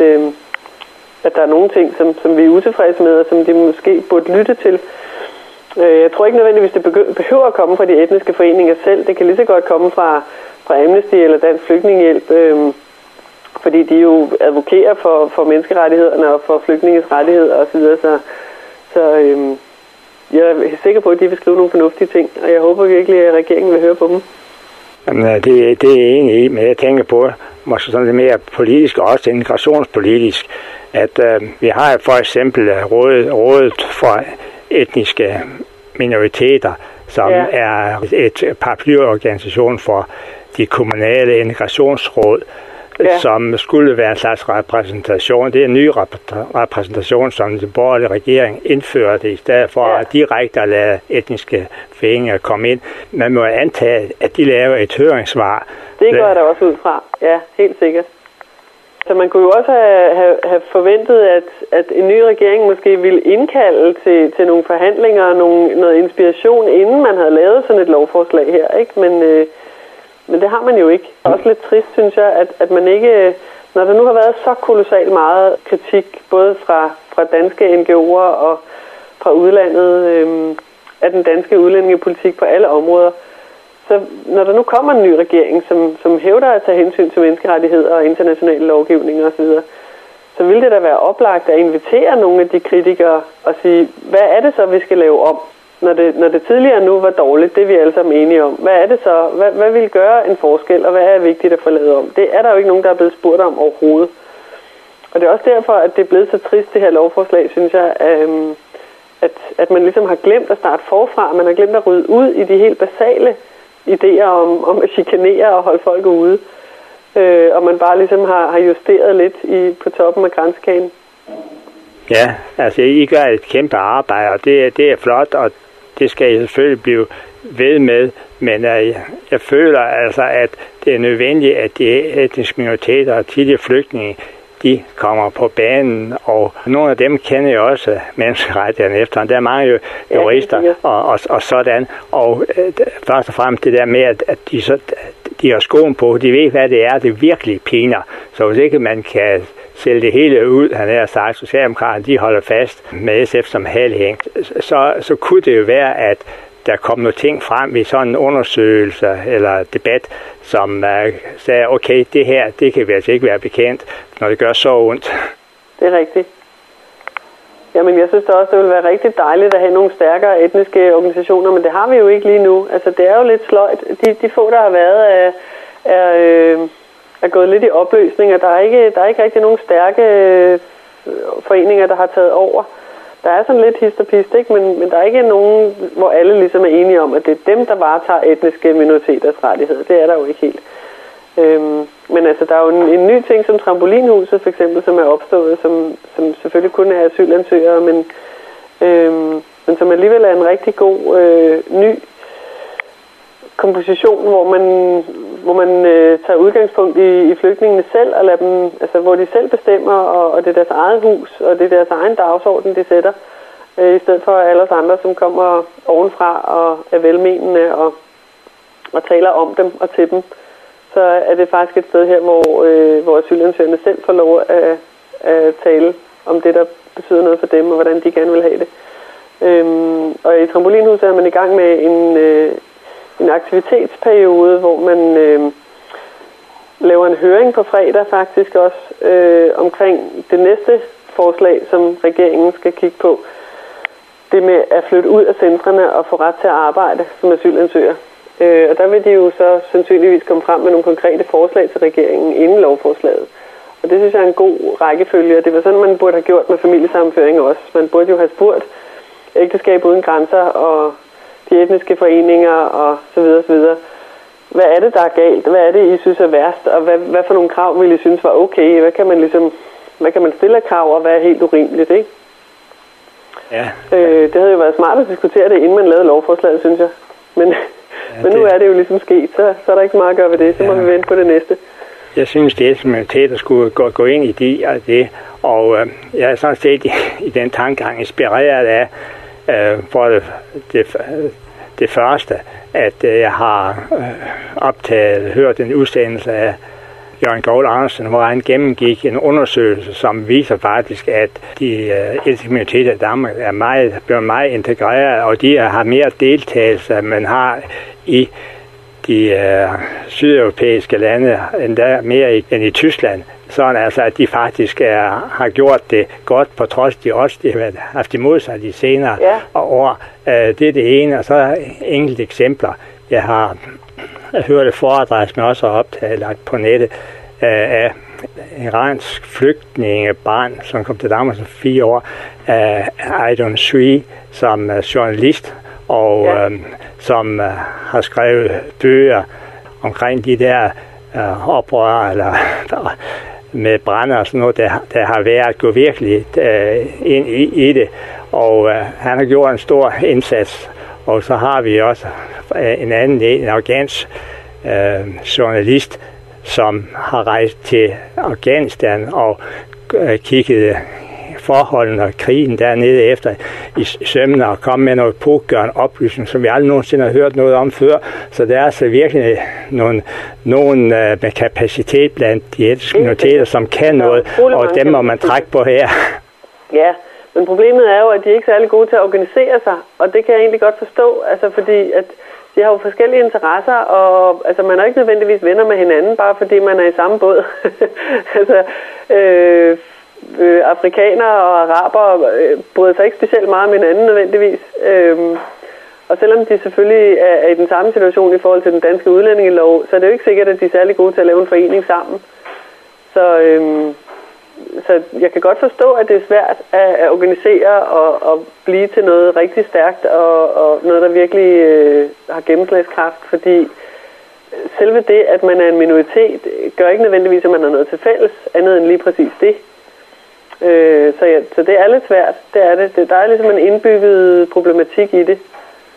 at der er nogle ting, som vi er utilfredse med, og som de måske burde lytte til. Jeg tror ikke nødvendigvis, det behøver at komme fra de etniske foreninger selv. Det kan lige så godt komme fra Amnesty eller Dansk Flygtningehjælp, fordi de jo advokerer for menneskerettighederne og for flygtninges rettigheder osv. Så jeg er sikker på, at de vil skrive nogle fornuftige ting, og jeg håber virkelig, at regeringen vil høre på dem. Jamen, det er jeg enig i, men jeg tænker på, måske sådan lidt mere politisk og også integrationspolitisk, at vi har for eksempel rådet for etniske minoriteter, som er et paraplyorganisation for de kommunale integrationsråd, som skulle være en slags repræsentation. Det er en ny repræsentation, som den borgerlige regering indførte, i stedet for at direkte at lade etniske foreninger komme ind. Man må antage, at de laver et høringssvar. Det går jeg da også ud fra. Ja, helt sikkert. Så man kunne jo også have forventet, at en ny regering måske ville indkalde til nogle forhandlinger og noget inspiration, inden man havde lavet sådan et lovforslag her, ikke? Men det har man jo ikke. Det er også lidt trist, synes jeg, at man ikke, når der nu har været så kolossalt meget kritik, både fra danske NGO'er og fra udlandet, af den danske udlændingepolitik på alle områder, så når der nu kommer en ny regering, som hævder at tage hensyn til menneskerettigheder og internationale lovgivninger osv., så vil det da være oplagt at invitere nogle af de kritikere og sige, hvad er det så, vi skal lave om? Når det tidligere nu var dårligt, det er vi alle sammen enige om. Hvad er det så? Hvad vil gøre en forskel, og hvad er vigtigt at få lavet om? Det er der jo ikke nogen, der er blevet spurgt om overhovedet. Og det er også derfor, at det er blevet så trist, det her lovforslag, synes jeg, at man ligesom har glemt at starte forfra. Man har glemt at rydde ud i de helt basale idéer om at chikanere og holde folk ude. Og man bare ligesom har justeret lidt på toppen af grænsekagen. Ja, altså I gør et kæmpe arbejde, og det er flot, og det skal I selvfølgelig blive ved med. Men jeg føler altså, at det er nødvendigt, at de etniske minoriteter og tidligere flygtninge de kommer på banen, og nogle af dem kender jo også menneskerettighederne efter. Der er mange jurister og sådan, og først og fremmest det der med, at de har skoen på, de ved, hvad det er, det virkelig piner. Så hvis ikke man kan sælge det hele ud, han har sagt, Socialdemokraterne, de holder fast med SF som halvhæng, så kunne det jo være, at der kom nogle ting frem i sådan en undersøgelse eller debat, som sagde, okay, det her, det kan vi altså ikke være bekendt, når det gør så ondt. Det er rigtigt. Jamen, jeg synes da også, det ville være rigtig dejligt at have nogle stærkere etniske organisationer, men det har vi jo ikke lige nu. Altså, det er jo lidt sløjt. De få, der har været, er gået lidt i opløsning, og der er ikke rigtig nogen stærke foreninger, der har taget over. Der er sådan lidt hist og pist, ikke? Men der er ikke nogen, hvor alle ligesom er enige om, at det er dem, der varetager etniske minoriteters rettigheder. Det er der jo ikke helt. Men altså, der er jo en ny ting som trampolinhuset, for eksempel, som er opstået, som selvfølgelig kun er asylansøgere, men som alligevel er en rigtig god ny komposition, hvor man tager udgangspunkt i flygtningene selv, og lader dem, altså, hvor de selv bestemmer, og det er deres eget hus, og det er deres egen dagsorden, de sætter, i stedet for alle os andre, som kommer ovenfra og er velmenende og taler om dem og til dem. Så er det faktisk et sted her, hvor asylansøgerne selv får lov at tale om det, der betyder noget for dem, og hvordan de gerne vil have det. Og i trampolinhuset er man i gang med en aktivitetsperiode, hvor man laver en høring på fredag faktisk også omkring det næste forslag, som regeringen skal kigge på. Det med at flytte ud af centrene og få ret til at arbejde som asylansøger. Og der vil de jo så sandsynligvis komme frem med nogle konkrete forslag til regeringen inden lovforslaget. Og det synes jeg er en god rækkefølge, og det var sådan, man burde have gjort med familiesammenføring også. Man burde jo have spurgt ægteskab uden grænser og de etniske foreninger og så videre, så videre. Hvad er det, der er galt? Hvad er det, I synes er værst? Og hvad for nogle krav vil I synes var okay? Hvad kan man stille af krav, og hvad er helt urimeligt, ikke? Ja. Det havde jo været smart at diskutere det, inden man lavede lovforslaget, synes jeg. Men nu er det jo ligesom sket, så er der ikke meget at gøre ved det. Så må vi vente på det næste. Jeg synes, det er simpelthen skulle gå ind i det, og jeg er sådan set i den tankegang inspireret af, for det første, at jeg har hørt en udsendelse af Jørgen Goul Andersen, hvor han gennemgik en undersøgelse, som viser faktisk, at de etniske minoriteter i Danmark er blevet meget integreret, og de har mere deltagelse, end man har i de sydeuropæiske lande, endda mere end i Tyskland. Sådan altså, at de faktisk har gjort det godt, på trods de har haft imod sig de senere år. Det er det ene, og så enkelte eksempler. Jeg har hørt et foredrag, som jeg også har lagt på nettet, af iransk flygtningebarn, som kom til Danmark som 4 år, Aydon Sui, som journalist, og som har skrevet bøger omkring de der oprør eller med brænder og sådan noget, der har været at gå virkelig ind i det. Og han har gjort en stor indsats. Og så har vi også en afghansk journalist, som har rejst til Afghanistan og kigget forholdene og krigen dernede efter i sømmene og komme med noget pågørende oplysning, som vi aldrig nogensinde har hørt noget om før. Så der er altså virkelig nogen med kapacitet blandt de etniske minoriteter, som kan noget, og dem må man trække på her. Ja, men problemet er jo, at de ikke er særlig gode til at organisere sig, og det kan jeg egentlig godt forstå, altså fordi at de har jo forskellige interesser, og altså man er ikke nødvendigvis venner med hinanden, bare fordi man er i samme båd. Altså, afrikanere og araber bryder sig ikke specielt meget med hinanden nødvendigvis. Og selvom de selvfølgelig er i den samme situation i forhold til den danske udlændingelov, så er det jo ikke sikkert, at de er særlig gode til at lave en forening sammen. Så jeg kan godt forstå, at det er svært at organisere og blive til noget rigtig stærkt og noget, der virkelig har gennemslagskraft, fordi selve det, at man er en minoritet, gør ikke nødvendigvis, at man har noget til fælles, andet end lige præcis det. Så det er lidt svært, det er det. Der er ligesom en indbygget problematik i det.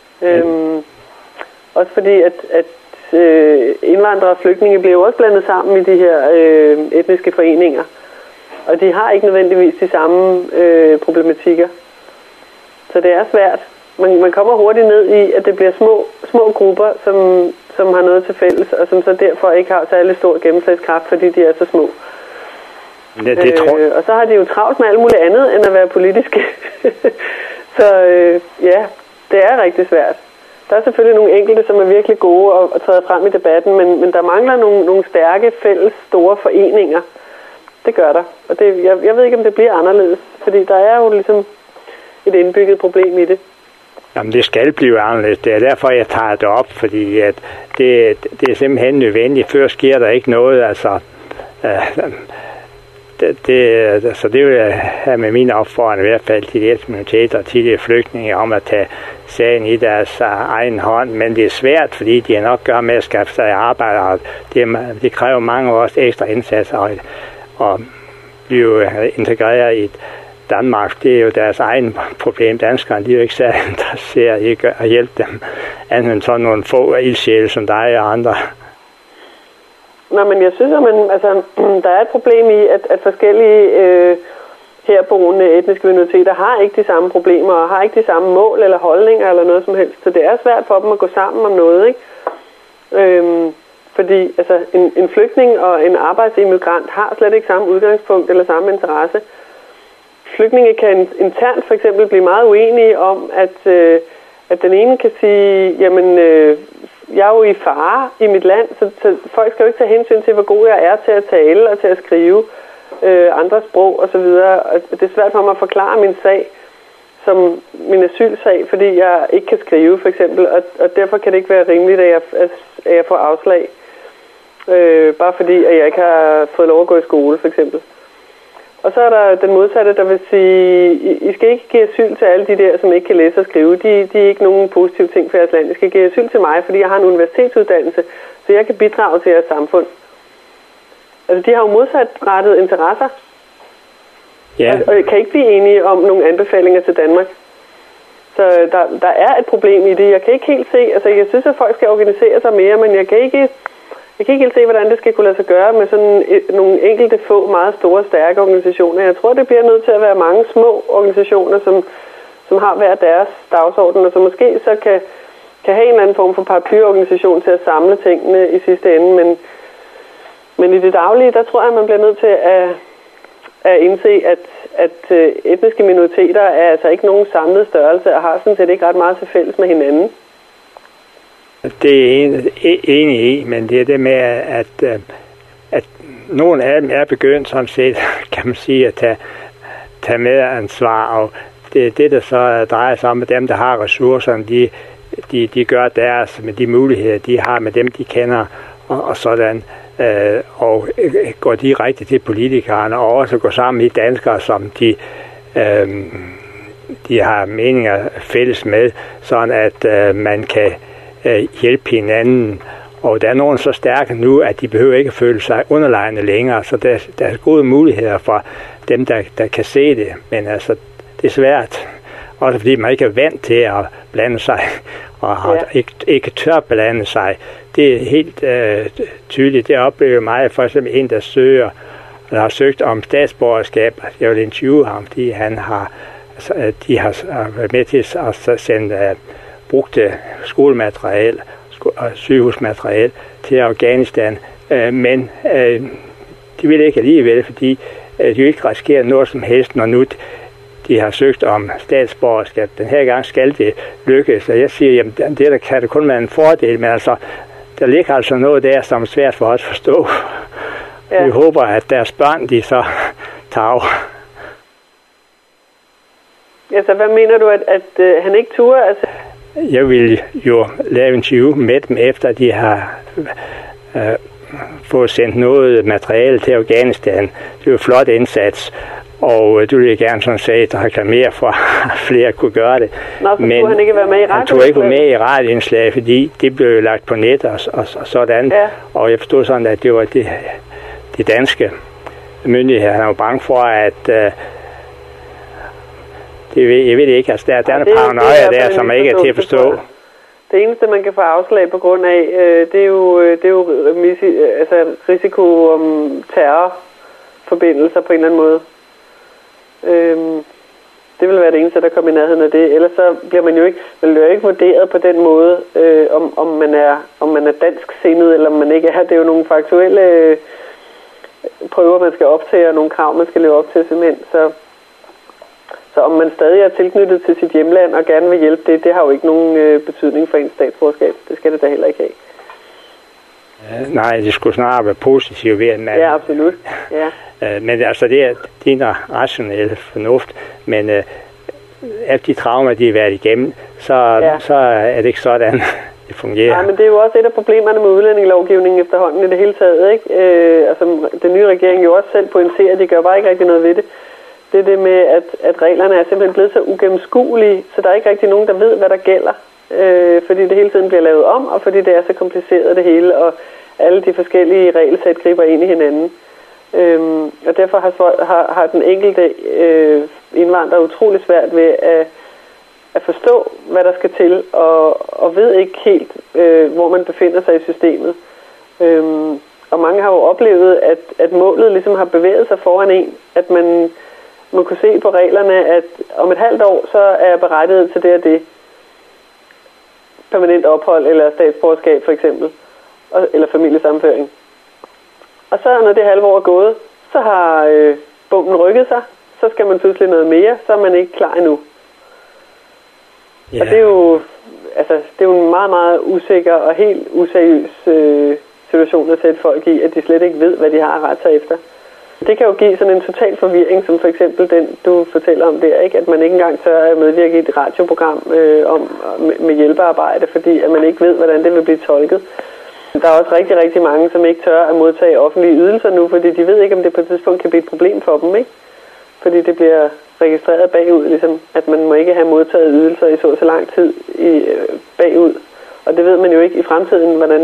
Også fordi, at indvandrere og flygtninge bliver jo også blandet sammen i de her etniske foreninger. Og de har ikke nødvendigvis de samme problematikker. Så det er svært. Man kommer hurtigt ned i, at det bliver små grupper, som har noget til fælles, og som så derfor ikke har særlig stor gennemslagskraft, fordi de er så små. Og så har de jo travlt med alt muligt andet, end at være politiske. Så ja, det er rigtig svært. Der er selvfølgelig nogle enkelte, som er virkelig gode og træder frem i debatten, men der mangler nogle stærke, fælles, store foreninger. Det gør der. Og jeg ved ikke, om det bliver anderledes, fordi der er jo ligesom et indbygget problem i det. Jamen, det skal blive anderledes. Det er derfor, jeg tager det op, fordi at det er simpelthen nødvendigt. Før sker der ikke noget, altså... Så det vil jeg have med mine opfordring, i hvert fald til de ældste minoriteter og tidligere flygtninge, om at tage sagen i deres egen hånd. Men det er svært, fordi de har nok gør med at skaffe sig arbejde, og det kræver mange års ekstra indsatser og blive integreret i Danmark. Det er jo deres egen problem. Danskerne, de er jo ikke særlig interesseret i at hjælpe dem, andet end sådan nogle få ildsjæle som dig og andre. Nå, men jeg synes, at der er et problem i, at forskellige herboende etniske minoriteter har ikke de samme problemer, og har ikke de samme mål eller holdninger eller noget som helst. Så det er svært for dem at gå sammen om noget, ikke? Fordi altså, en flygtning og en arbejdsimmigrant har slet ikke samme udgangspunkt eller samme interesse. Flygtninge kan internt for eksempel blive meget uenige om, at den ene kan sige, jamen... jeg er jo i fare i mit land, så folk skal jo ikke tage hensyn til, hvor god jeg er til at tale og til at skrive andre sprog osv. Og det er svært for mig at forklare min sag som min asylsag, fordi jeg ikke kan skrive for eksempel, og derfor kan det ikke være rimeligt, at jeg får afslag, bare fordi at jeg ikke har fået lov at gå i skole for eksempel. Og så er der den modsatte, der vil sige, I skal ikke give asyl til alle de der, som ikke kan læse og skrive. De er ikke nogen positive ting for jeres land. I skal give asyl til mig, fordi jeg har en universitetsuddannelse, så jeg kan bidrage til jeres samfund. Altså, de har jo modsatrettede interesser. Ja. Og kan ikke blive enige om nogle anbefalinger til Danmark. Så der er et problem i det. Jeg kan ikke helt se, altså jeg synes, at folk skal organisere sig mere, men jeg kan ikke helt se, hvordan det skal kunne lade sig gøre med sådan nogle enkelte få, meget store, stærke organisationer. Jeg tror, det bliver nødt til at være mange små organisationer, som har hver deres dagsorden, og som måske så kan have en eller anden form for paraplyorganisation til at samle tingene i sidste ende. Men i det daglige, der tror jeg, man bliver nødt til at indse, at etniske minoriteter er altså ikke nogen samlet størrelse, og har sådan set ikke ret meget til fælles med hinanden. Det er enig i, men det er det med, at nogle af dem er begyndt sådan set, kan man sige, at tage medansvar, og det er det, der så drejer sig om, at dem, der har ressourcerne, de gør deres med de muligheder, de har med dem, de kender, og sådan, og går direkte til politikerne, og også går sammen i danskere, som de har meninger fælles med, sådan at man kan hjælpe hinanden. Og der er nogen så stærke nu, at de behøver ikke føle sig underlegne længere, så der er gode muligheder for dem, der kan se det. Men altså, det er svært. Også fordi man ikke er vant til at blande sig, og ikke tør blande sig. Det er helt tydeligt. Det oplever mig, for eksempel en, der har søgt om statsborgerskab. Jeg vil interviewe ham, fordi de har været med til at sende brugte skolemateriel og sygehusmateriel til Afghanistan, men de vil ikke alligevel, fordi de vil ikke risikere noget som helst, når nu de har søgt om statsborgerskab. Den her gang skal det lykkes, og jeg siger, jamen det der kan det kun være en fordel, men altså, der ligger altså noget der, som er svært for os at forstå. Ja. Vi håber, at deres børn, de så tager af. Altså, hvad mener du, at han ikke turde? Altså... Jeg vil jo lave en interview med dem, efter de har fået sendt noget materiale til Afghanistan. Det er jo en flot indsats, og du vil gerne sådan sige, at der reklamere for, at flere kunne gøre det. Nå, så men han ikke være med i han tog ikke med i radioindslag, fordi det blev jo lagt på net og sådan. Ja. Og jeg forstod sådan, at det var de danske myndigheder. Han var bange for, at jeg ved ikke, altså der er nogle paranoia der, som ikke er til at forstå. Det eneste, man kan få afslag på grund af, det er jo risiko om terror forbindelser på en eller anden måde. Det vil være det eneste, der kommer i nærheden af det. Ellers så bliver man jo ikke vurderet på den måde, om man er dansk sindet, eller om man ikke er. Det er jo nogle faktuelle prøver, man skal optage, og nogle krav, man skal leve op til simpelthen. Så om man stadig er tilknyttet til sit hjemland og gerne vil hjælpe det har jo ikke nogen betydning for ens statsborgerskab. Det skal det da heller ikke have. Nej, det skulle snarere være positivt ved, at man... Ja, absolut. Ja. Men altså, det er rationel fornuft, men efter de traumer, de har været igennem, så er det ikke sådan, det fungerer. Nej, men det er jo også et af problemerne med udlændingelovgivningen efterhånden i det hele taget, ikke? Altså, den nye regering jo også selv pointerer, at de gør bare ikke rigtig noget ved det. Det er det med, at reglerne er simpelthen blevet så ugennemskuelige, så der er ikke rigtig nogen, der ved, hvad der gælder. Fordi det hele tiden bliver lavet om, og fordi det er så kompliceret det hele, og alle de forskellige regelsæt griber ind i hinanden. Og derfor har den enkelte indvandrer utrolig svært ved at forstå, hvad der skal til, og ved ikke helt, hvor man befinder sig i systemet. Og mange har jo oplevet, at målet ligesom har bevæget sig foran en, at man kunne se på reglerne, at om et halvt år, så er jeg berettiget til det og det. Permanent ophold eller statsborgerskab for eksempel, eller familiesammenføring. Og så når det halve år er gået, så har bomben rykket sig, så skal man pludselig noget mere, så er man ikke klar endnu. Yeah. Og det er jo en meget, meget usikker og helt useriøs situation at sætte folk i, at de slet ikke ved, hvad de har at rette sig efter. Det kan jo give sådan en total forvirring, som for eksempel den, du fortæller om der, ikke? At man ikke engang tør at medvirke i et radioprogram med hjælpearbejde, fordi at man ikke ved, hvordan det vil blive tolket. Der er også rigtig, rigtig mange, som ikke tør at modtage offentlige ydelser nu, fordi de ved ikke, om det på et tidspunkt kan blive et problem for dem, ikke? Fordi det bliver registreret bagud, ligesom, at man må ikke have modtaget ydelser i så lang tid bagud. Og det ved man jo ikke i fremtiden, hvordan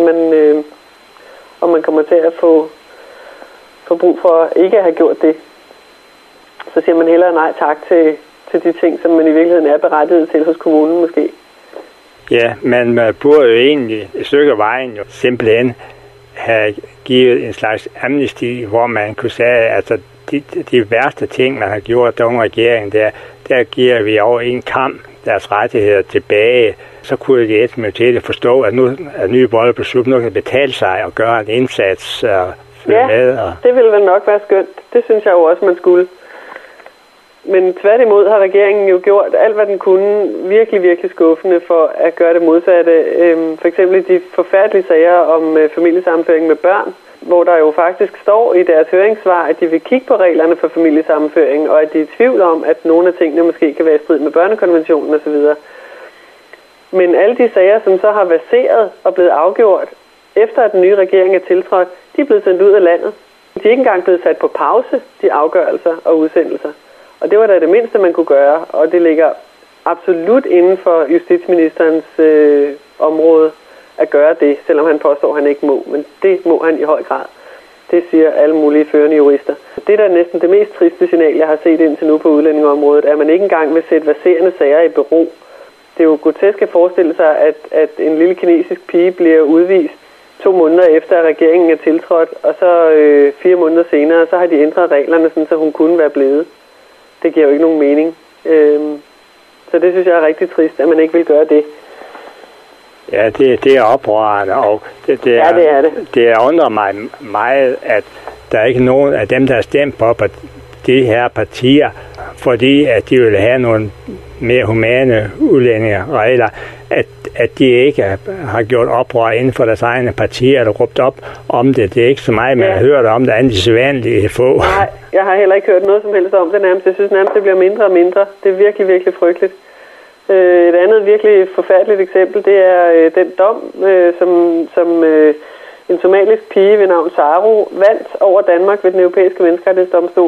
om man kommer til at få brug for ikke at have gjort det. Så siger man hellere nej tak til de ting, som man i virkeligheden er berettiget til hos kommunen måske. Ja, men man burde jo egentlig et stykke af vejen jo simpelthen have givet en slags amnesti, hvor man kunne sige, altså de værste ting, man har gjort under regeringen, der giver vi over en kamp deres rettigheder tilbage. Så kunne de et forstå, at nu er Nye Borgerlige besluttet, nu kan betale sig og gøre en indsats og følge med. Og... det ville vel nok være skønt. Det synes jeg jo også, man skulle. Men tværtimod har regeringen jo gjort alt, hvad den kunne, virkelig, virkelig skuffende for at gøre det modsatte. For eksempel de forfærdelige sager om familiesammenføring med børn, hvor der jo faktisk står i deres høringssvar, at de vil kigge på reglerne for familiesammenføring, og at de er i tvivl om, at nogle af tingene måske kan være i strid med børnekonventionen osv. Men alle de sager, som så har verseret og blevet afgjort, efter at den nye regering er tiltrådt, de er blevet sendt ud af landet. De er ikke engang blevet sat på pause, de afgørelser og udsendelser. Og det var da det mindste, man kunne gøre, og det ligger absolut inden for justitsministerens område at gøre det, selvom han påstår, at han ikke må. Men det må han i høj grad. Det siger alle mulige førende jurister. Det er da næsten det mest triste signal, jeg har set indtil nu på udlændingeområdet, at man ikke engang vil sætte verserende sager i bero. Det er jo grotesk at forestille sig, at en lille kinesisk pige bliver udvist 2 måneder efter, at regeringen er tiltrådt, og så 4 måneder senere, så har de ændret reglerne, sådan, så hun kunne være blevet. Det giver jo ikke nogen mening. Så det synes jeg er rigtig trist, at man ikke vil gøre det. Ja, det er oprørende, og det er det. Det undrer mig meget, at der er ikke nogen af dem, der har stemt på de her partier, fordi at de vil have nogle mere humane udlændingeregler, at de ikke har gjort oprør inden for deres egne partier, eller råbt op om det. Det er ikke så meget, man har hørt om det, andet de sædvanlige få. Nej, jeg har heller ikke hørt noget som helst om det nærmest. Jeg synes nærmest, det bliver mindre og mindre. Det er virkelig, virkelig frygteligt. Et andet virkelig forfærdeligt eksempel, det er den dom, som en somalisk pige ved navn Saru vandt over Danmark ved den europæiske menneskerettighedsdomstol.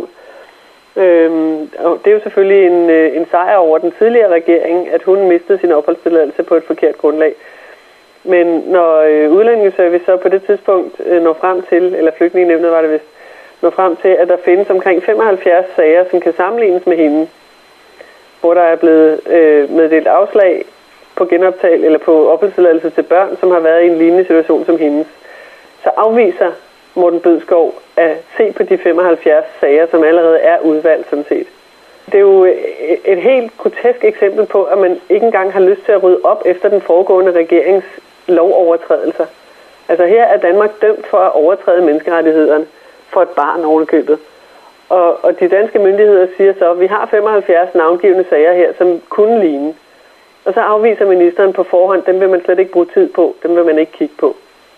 Og det er jo selvfølgelig en sejr over den tidligere regering, at hun mistede sin opholdstilladelse på et forkert grundlag. Men når udlændingeservice så på det tidspunkt når frem til, eller flygtningenævnet var det vist, når frem til, at der findes omkring 75 sager, som kan sammenlignes med hende, hvor der er blevet meddelt afslag på genoptag eller på opholdstilladelse til børn, som har været i en lignende situation som hendes, så afviser Morten Bødskov at se på de 75 sager, som allerede er udvalgt sådan set. Det er jo et helt grotesk eksempel på, at man ikke engang har lyst til at rydde op efter den foregående regerings lovovertrædelser. Altså her er Danmark dømt for at overtræde menneskerettighederne for et barn ovenikøbet. Og de danske myndigheder siger så, at vi har 75 navngivende sager her, som kunne ligne. Og så afviser ministeren på forhånd, dem vil man slet ikke bruge tid på, dem vil man ikke kigge på.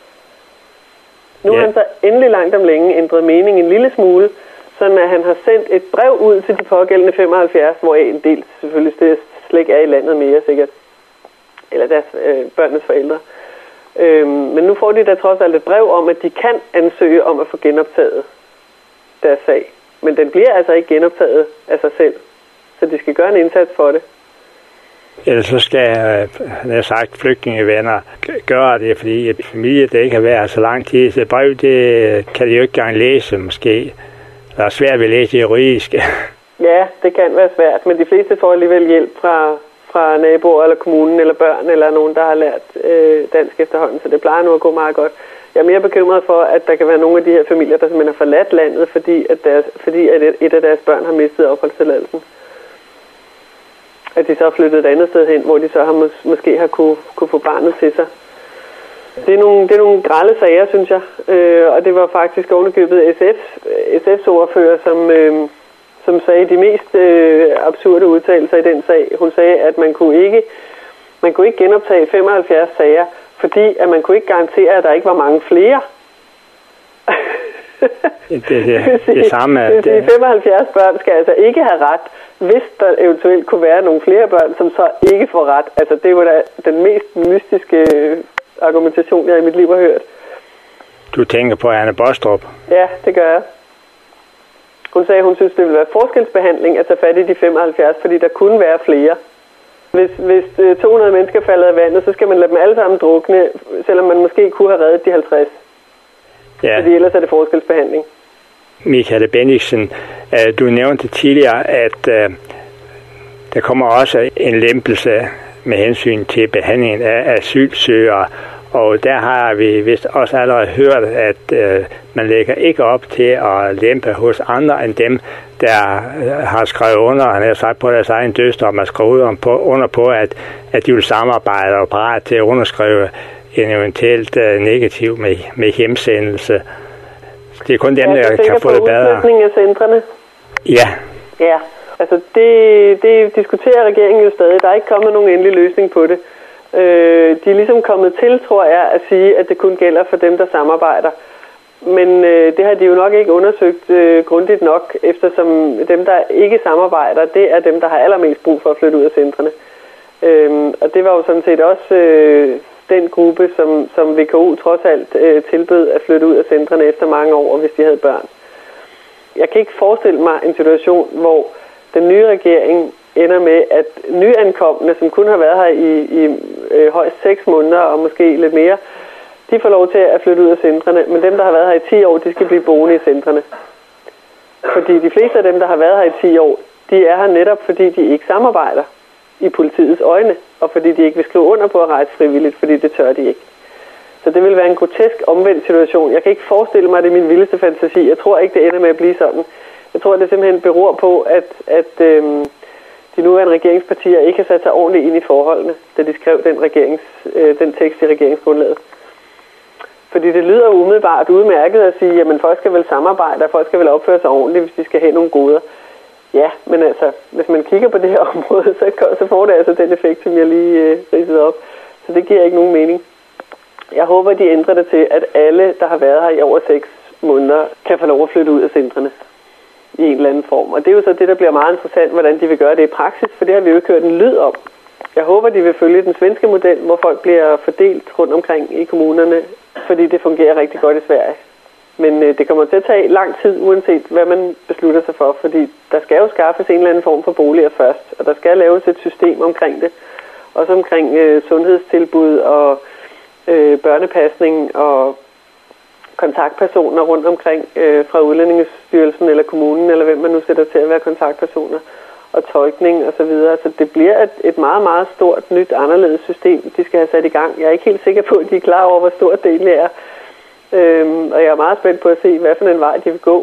Nu har han så endelig langt om længe ændret mening en lille smule, sådan at han har sendt et brev ud til de pågældende 75, hvor en del selvfølgelig slet ikke er i landet mere sikkert, eller deres børnenes forældre. Men nu får de da trods alt et brev om, at de kan ansøge om at få genoptaget deres sag. Men den bliver altså ikke genoptaget af sig selv, så de skal gøre en indsats for det. Ellers så skal, flygtningevenner gøre det, fordi et familie, der ikke har været så lang tid, så brev, det kan de jo ikke engang læse måske. Det er svært ved at læse juridisk. Ja, det kan være svært, men de fleste får alligevel hjælp fra naboer eller kommunen eller børn eller nogen, der har lært dansk efterhånden, så det plejer nu at gå meget godt. Jeg er mere bekymret for, at der kan være nogle af de her familier, der simpelthen har forladt landet, fordi at et af deres børn har mistet opholdstilladelsen. At de så er flyttet et andet sted hen, hvor de så har måske har kunne få barnet til sig. Det er nogle grelle sager, synes jeg. Og det var faktisk ovenikøbet SF's ordfører, som sagde de mest absurde udtalelser i den sag. Hun sagde, at man kunne ikke genoptage 75 sager, fordi at man kunne ikke garantere, at der ikke var mange flere. Det samme. 75 børn skal altså ikke have ret, hvis der eventuelt kunne være nogle flere børn, som så ikke får ret. Altså det var da den mest mystiske argumentation, jeg i mit liv har hørt. Du tænker på Anne Baastrup? Ja, det gør jeg. Hun sagde, at hun synes, det ville være forskelsbehandling at tage fat i de 75, fordi der kunne være flere. Hvis 200 mennesker falder i vandet, så skal man lade dem alle sammen drukne, selvom man måske kunne have reddet de 50. Ja. Fordi ellers er det forskelsbehandling. Michael Bennigsen, du nævnte tidligere, at der kommer også en lempelse med hensyn til behandlingen af asylsøgere, og der har vi vist også allerede hørt, at man lægger ikke op til at lempe hos andre end dem, der har skrevet under, han har sagt på deres egen dødsdom, at skrive under på, at de vil samarbejde og parat til at underskrive en eventuelt negativ med hjemsendelse. Det er kun dem, der kan få det bedre. Af centrene. Ja. Ja, altså det diskuterer regeringen jo stadig. Der er ikke kommet nogen endelig løsning på det. De er ligesom kommet til, tror jeg, at sige, at det kun gælder for dem, der samarbejder. Men det har de jo nok ikke undersøgt grundigt nok, eftersom dem, der ikke samarbejder, det er dem, der har allermest brug for at flytte ud af centrene. Og det var jo sådan set også den gruppe, som VKU trods alt tilbød at flytte ud af centrene efter mange år, hvis de havde børn. Jeg kan ikke forestille mig en situation, hvor den nye regering ender med, at nyankomne, som kun har været her i højst 6 måneder og måske lidt mere, de får lov til at flytte ud af centrene, men dem, der har været her i 10 år, de skal blive boende i centrene. Fordi de fleste af dem, der har været her i 10 år, de er her netop, fordi de ikke samarbejder i politiets øjne, og fordi de ikke vil skrive under på at rejse frivilligt, fordi det tør de ikke. Så det vil være en grotesk omvendt situation. Jeg kan ikke forestille mig, at det er min vildeste fantasi. Jeg tror ikke, det ender med at blive sådan. Jeg tror, at det simpelthen beror på, at de nuværende regeringspartier ikke har sat sig ordentligt ind i forholdene, da de skrev den tekst i regeringsgrundlaget. Fordi det lyder umiddelbart udmærket at sige, at folk skal vel samarbejde, og folk skal vel opføre sig ordentligt, hvis de skal have nogle goder. Ja, men altså, hvis man kigger på det her område, så får det altså den effekt, som jeg lige ridsede op. Så det giver ikke nogen mening. Jeg håber, de ændrer det til, at alle, der har været her i over 6 måneder, kan få lov at flytte ud af centrene i en eller anden form. Og det er jo så det, der bliver meget interessant, hvordan de vil gøre det i praksis, for det har vi jo ikke hørt en lyd om. Jeg håber, de vil følge den svenske model, hvor folk bliver fordelt rundt omkring i kommunerne, fordi det fungerer rigtig godt i Sverige. Men det kommer til at tage lang tid, uanset hvad man beslutter sig for, fordi der skal jo skaffes en eller anden form for boliger først, og der skal laves et system omkring det, også omkring sundhedstilbud og børnepasning og kontaktpersoner rundt omkring fra Udlændingestyrelsen eller kommunen, eller hvem man nu sætter til at være kontaktpersoner, og tolkning og så videre. Så det bliver et meget, meget stort, nyt, anderledes system, de skal have sat i gang. Jeg er ikke helt sikker på, at de er klar over, hvor stort det egentlig er. Og jeg er meget spændt på at se, hvad for en vej de vil gå.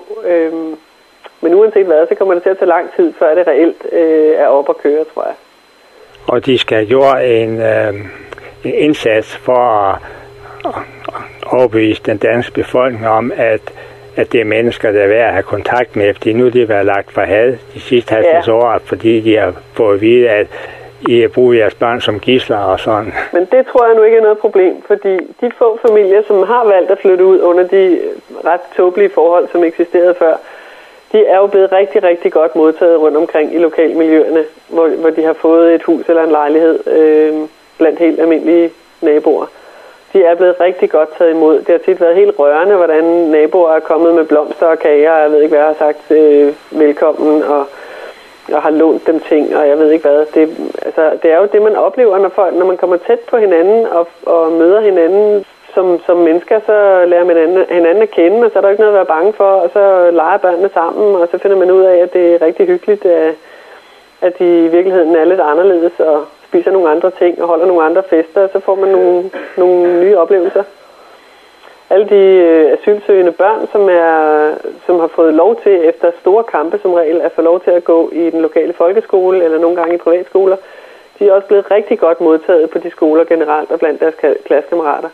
Men uanset hvad, så kommer det til at tage lang tid, før det reelt er op at køre, tror jeg. Og de skal gøre en indsats for at overbevise den danske befolkning om, at det er mennesker, der er værd at have kontakt med, fordi nu er de været lagt for had de sidste 50 år, fordi de har fået at vide, at I bruger jeres børn som gidsler og sådan. Men det tror jeg nu ikke er noget problem, fordi de få familier, som har valgt at flytte ud under de ret tåbelige forhold, som eksisterede før, de er jo blevet rigtig, rigtig godt modtaget rundt omkring i lokalmiljøerne, hvor de har fået et hus eller en lejlighed blandt helt almindelige naboer. De er blevet rigtig godt taget imod. Det har tit været helt rørende, hvordan naboer er kommet med blomster og kager, og jeg ved ikke hvad, har sagt velkommen, og har lånt dem ting, og jeg ved ikke hvad. Det er jo det, man oplever, når man kommer tæt på hinanden og møder hinanden som mennesker, så lærer man hinanden at kende, og så er der ikke noget at være bange for, og så leger børnene sammen, og så finder man ud af, at det er rigtig hyggeligt, at de i virkeligheden er lidt anderledes, og spiser nogle andre ting, og holder nogle andre fester, og så får man nogle nye oplevelser. Alle de asylsøgende børn, som har fået lov til, efter store kampe som regel, at få lov til at gå i den lokale folkeskole, eller nogle gange i privatskoler, de er også blevet rigtig godt modtaget på de skoler generelt, og blandt deres klassekammerater.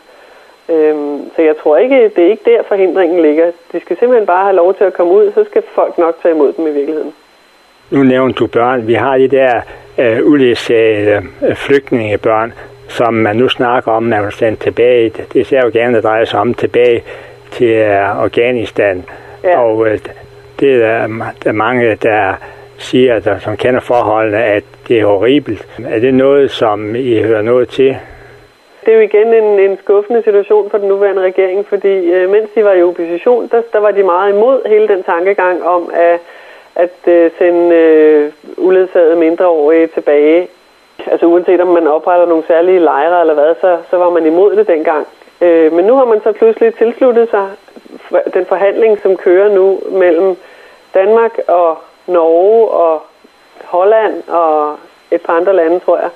Så jeg tror ikke, det er ikke der forhindringen ligger. De skal simpelthen bare have lov til at komme ud, så skal folk nok tage imod dem i virkeligheden. Nu nævnte du børn. Vi har de der uledsagede flygtningebørn, som man nu snakker om, når man sendt tilbage. Det ser jo gerne dreje sig om tilbage til Afghanistan. Ja. Og det er der mange, der siger, som kender forholdene, at det er horribelt. Er det noget, som I hører noget til? Det er jo igen en skuffende situation for den nuværende regering, fordi mens de var i opposition, der var de meget imod hele den tankegang om at sende uledsagede mindreårige tilbage. Altså uanset om man opretter nogle særlige lejre eller hvad, så var man imod det dengang. Men nu har man så pludselig tilsluttet sig den forhandling, som kører nu mellem Danmark og Norge og Holland og et par andre lande, tror jeg,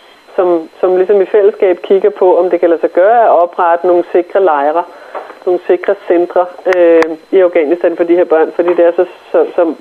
som ligesom i fællesskab kigger på, om det kan lade sig gøre at oprette nogle sikre lejre, nogle sikre centre i Afghanistan for de her børn, fordi det er så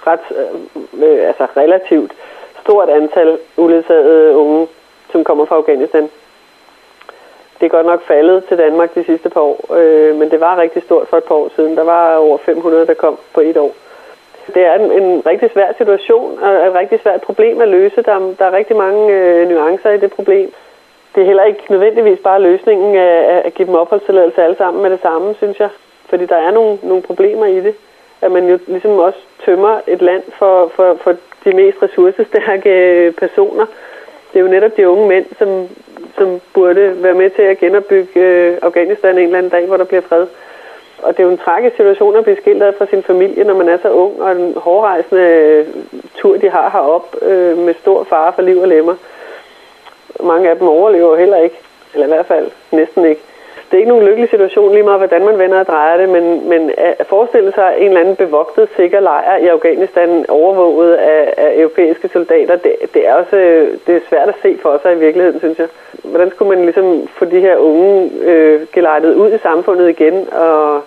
relativt stort antal uledsagede unge, som kommer fra Afghanistan. Det er godt nok faldet til Danmark de sidste par år, men det var rigtig stort for et par år siden. Der var over 500, der kom på et år. Det er en rigtig svær situation og et rigtig svært problem at løse. Der er rigtig mange nuancer i det problem. Det er heller ikke nødvendigvis bare løsningen at give dem opholdstilladelse alle sammen med det samme, synes jeg. Fordi der er nogle problemer i det. At man jo ligesom også tømmer et land for de mest ressourcestærke personer. Det er jo netop de unge mænd, som burde være med til at genopbygge Afghanistan en eller anden dag, hvor der bliver fred. Og det er jo en tragisk situation at blive skilt ad fra sin familie, når man er så ung, og en hårdrejsende tur, de har herop med stor fare for liv og lemmer. Mange af dem overlever heller ikke, eller i hvert fald næsten ikke. Det er ikke nogen lykkelig situation lige meget, hvordan man vender og drejer det, men at forestille sig en eller anden bevogtet sikker lejr i Afghanistan, overvåget af europæiske soldater, det er svært at se for sig i virkeligheden, synes jeg. Hvordan skulle man ligesom få de her unge gelejtet ud i samfundet igen, og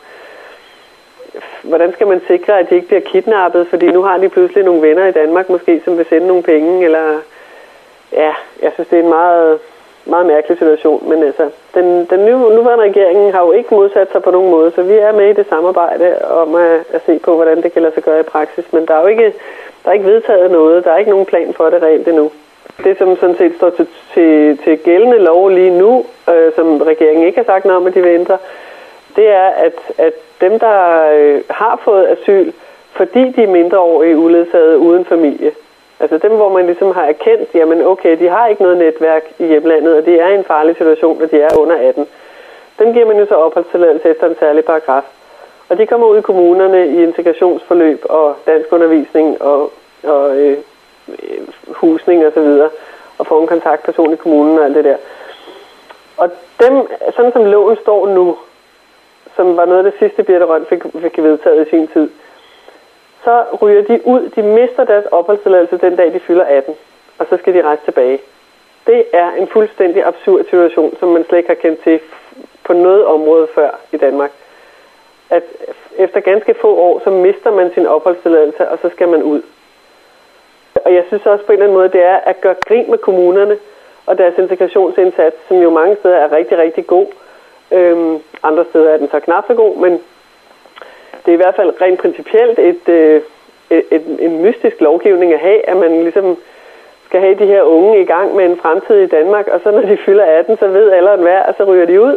hvordan skal man sikre, at de ikke bliver kidnappet, fordi nu har de pludselig nogle venner i Danmark måske, som vil sende nogle penge, eller ja, jeg synes, det er en meget, meget mærkelig situation, men altså, den nuværende regering har jo ikke modsat sig på nogen måde, så vi er med i det samarbejde om at se på, hvordan det kan lade sig gøre i praksis, men der er ikke vedtaget noget, der er ikke nogen plan for det reelt endnu. Det, som sådan set står til gældende lov lige nu, som regeringen ikke har sagt noget om, at de vil ændre, det er, at dem, der har fået asyl, fordi de er mindreårige uledsagede uden familie, altså dem, hvor man ligesom har erkendt, jamen okay, de har ikke noget netværk i hjemlandet, og de er i en farlig situation, og de er under 18. Dem giver man jo så opholdstilladelse efter en særlig paragraf. Og de kommer ud i kommunerne i integrationsforløb og danskundervisning og husning og så videre, og får en kontaktperson i kommunen og alt det der. Og dem, sådan som loven står nu, som var noget af det sidste, Birthe Rønn fik vedtaget i sin tid, så ryger de ud, de mister deres opholdstilladelse den dag, de fylder 18, og så skal de rejse tilbage. Det er en fuldstændig absurd situation, som man slet ikke har kendt til på noget område før i Danmark, at efter ganske få år, så mister man sin opholdstilladelse, og så skal man ud. Og jeg synes også på en eller anden måde, det er at gøre grin med kommunerne og deres integrationsindsats, som jo mange steder er rigtig, rigtig god. Andre steder er den så knap så god, men det er i hvert fald rent principielt en mystisk lovgivning at have, at man ligesom skal have de her unge i gang med en fremtid i Danmark, og så når de fylder 18, så ved alle og enhver, og så ryger de ud.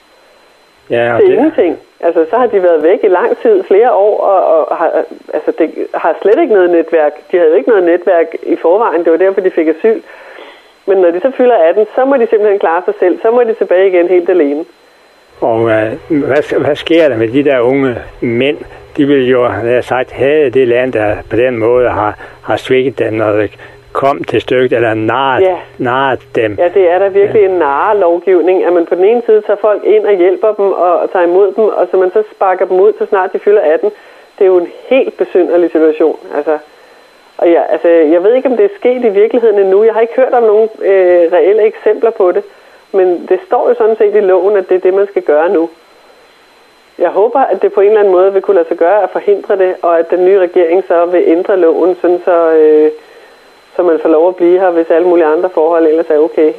Ja, det er ingenting. Altså, så har de været væk i lang tid, flere år, og har slet ikke noget netværk. De havde ikke noget netværk i forvejen, det var derfor, de fik asyl. Men når de så fylder 18, så må de simpelthen klare sig selv, så må de tilbage igen helt alene. Og hvad sker der med de der unge mænd? De vil jo, have sagt, have det land, der på den måde har svækket dem, når det kom til stykket, eller narret dem. Ja, det er da virkelig en narre-lovgivning, at man på den ene side tager folk ind og hjælper dem og tager imod dem, og så man så sparker dem ud, så snart de fylder 18. Det er jo en helt besynderlig situation. Og jeg ved ikke, om det er sket i virkeligheden endnu. Jeg har ikke hørt om nogen reelle eksempler på det, men det står jo sådan set i loven, at det er det, man skal gøre nu. Jeg håber, at det på en eller anden måde vil kunne lade sig gøre at forhindre det, og at den nye regering så vil ændre loven, sådan så man får lov at blive her, hvis alle mulige andre forhold ellers er okay.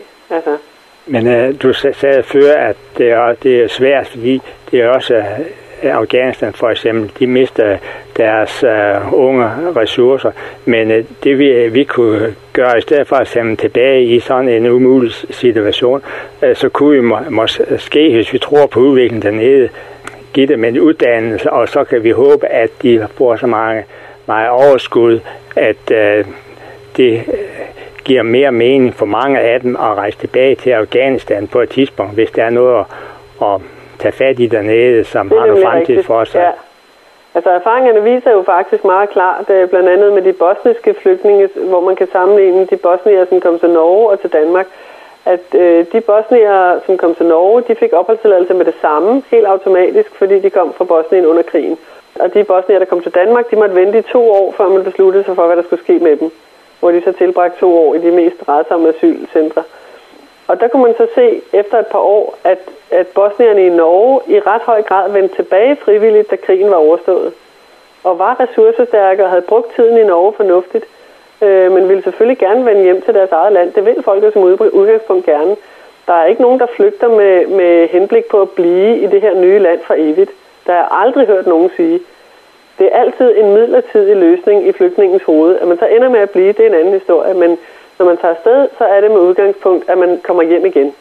Men du sagde før, at det er svært, fordi det er også Afghanistan for eksempel, de mister deres unge ressourcer, men det vi kunne gøre, i stedet for at sende dem tilbage i sådan en umulig situation, så kunne vi måske, hvis vi tror på udviklingen dernede, give dem en uddannelse, og så kan vi håbe, at de får så meget overskud, at det giver mere mening for mange af dem at rejse tilbage til Afghanistan på et tidspunkt, hvis der er noget at tage fat i dernede, som har noget fremtid for sig. Ja. Erfaringerne viser jo faktisk meget klart, blandt andet med de bosniske flygtninge, hvor man kan sammenligne de bosniere, som kom til Norge og til Danmark, at de bosniere, som kom til Norge, de fik opholdstilladelse med det samme, helt automatisk, fordi de kom fra Bosnien under krigen. Og de bosniere, der kom til Danmark, de måtte vente i 2 år, før man besluttede sig for, hvad der skulle ske med dem, hvor de så tilbragte 2 år i de mest rædsomme asylcentre. Og der kunne man så se efter et par år, at bosnierne i Norge i ret høj grad vendte tilbage frivilligt, da krigen var overstået. Og var ressourcestærke og havde brugt tiden i Norge fornuftigt, men ville selvfølgelig gerne vende hjem til deres eget land. Det vil folk jo som udgangspunkt gerne. Der er ikke nogen, der flygter med henblik på at blive i det her nye land for evigt. Der har aldrig hørt nogen sige. Det er altid en midlertidig løsning i flygtningens hoved. At man så ender med at blive, det er en anden historie, men når man tager afsted, så er det med udgangspunkt, at man kommer hjem igen.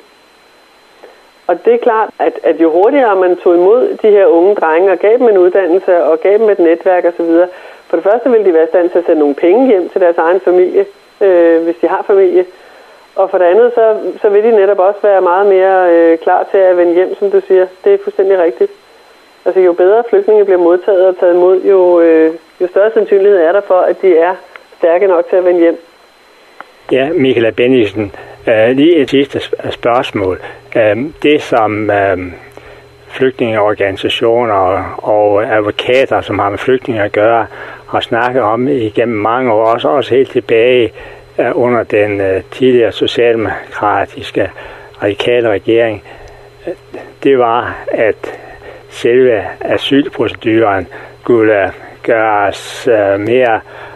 Og det er klart, at jo hurtigere man tog imod de her unge drenge og gav dem en uddannelse og gav dem et netværk osv., for det første ville de være i stand til at sende nogle penge hjem til deres egen familie, hvis de har familie. Og for det andet, så vil de netop også være meget mere klar til at vende hjem, som du siger. Det er fuldstændig rigtigt. Jo bedre flygtninge bliver modtaget og taget imod, jo større sandsynlighed er der for, at de er stærke nok til at vende hjem. Ja, Michaela Bennigsen, lige et sidste spørgsmål. Det som flygtningeorganisationer og advokater, som har med flygtninge at gøre, har snakket om igennem mange år, også helt tilbage under den tidligere socialdemokratiske radikale regering, det var, at selve asylproceduren skulle gøres mere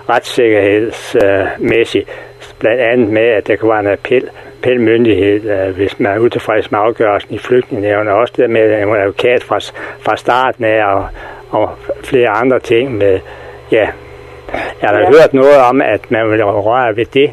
retssikkerhedsmæssig, blandt andet med, at der kunne være en appelmyndighed, hvis man er utilfreds med afgørelsen i flygtningenævnet, og også det med en advokat fra starten af, og flere andre ting med, ja. Jeg har hørt noget om, at man vil røre ved det.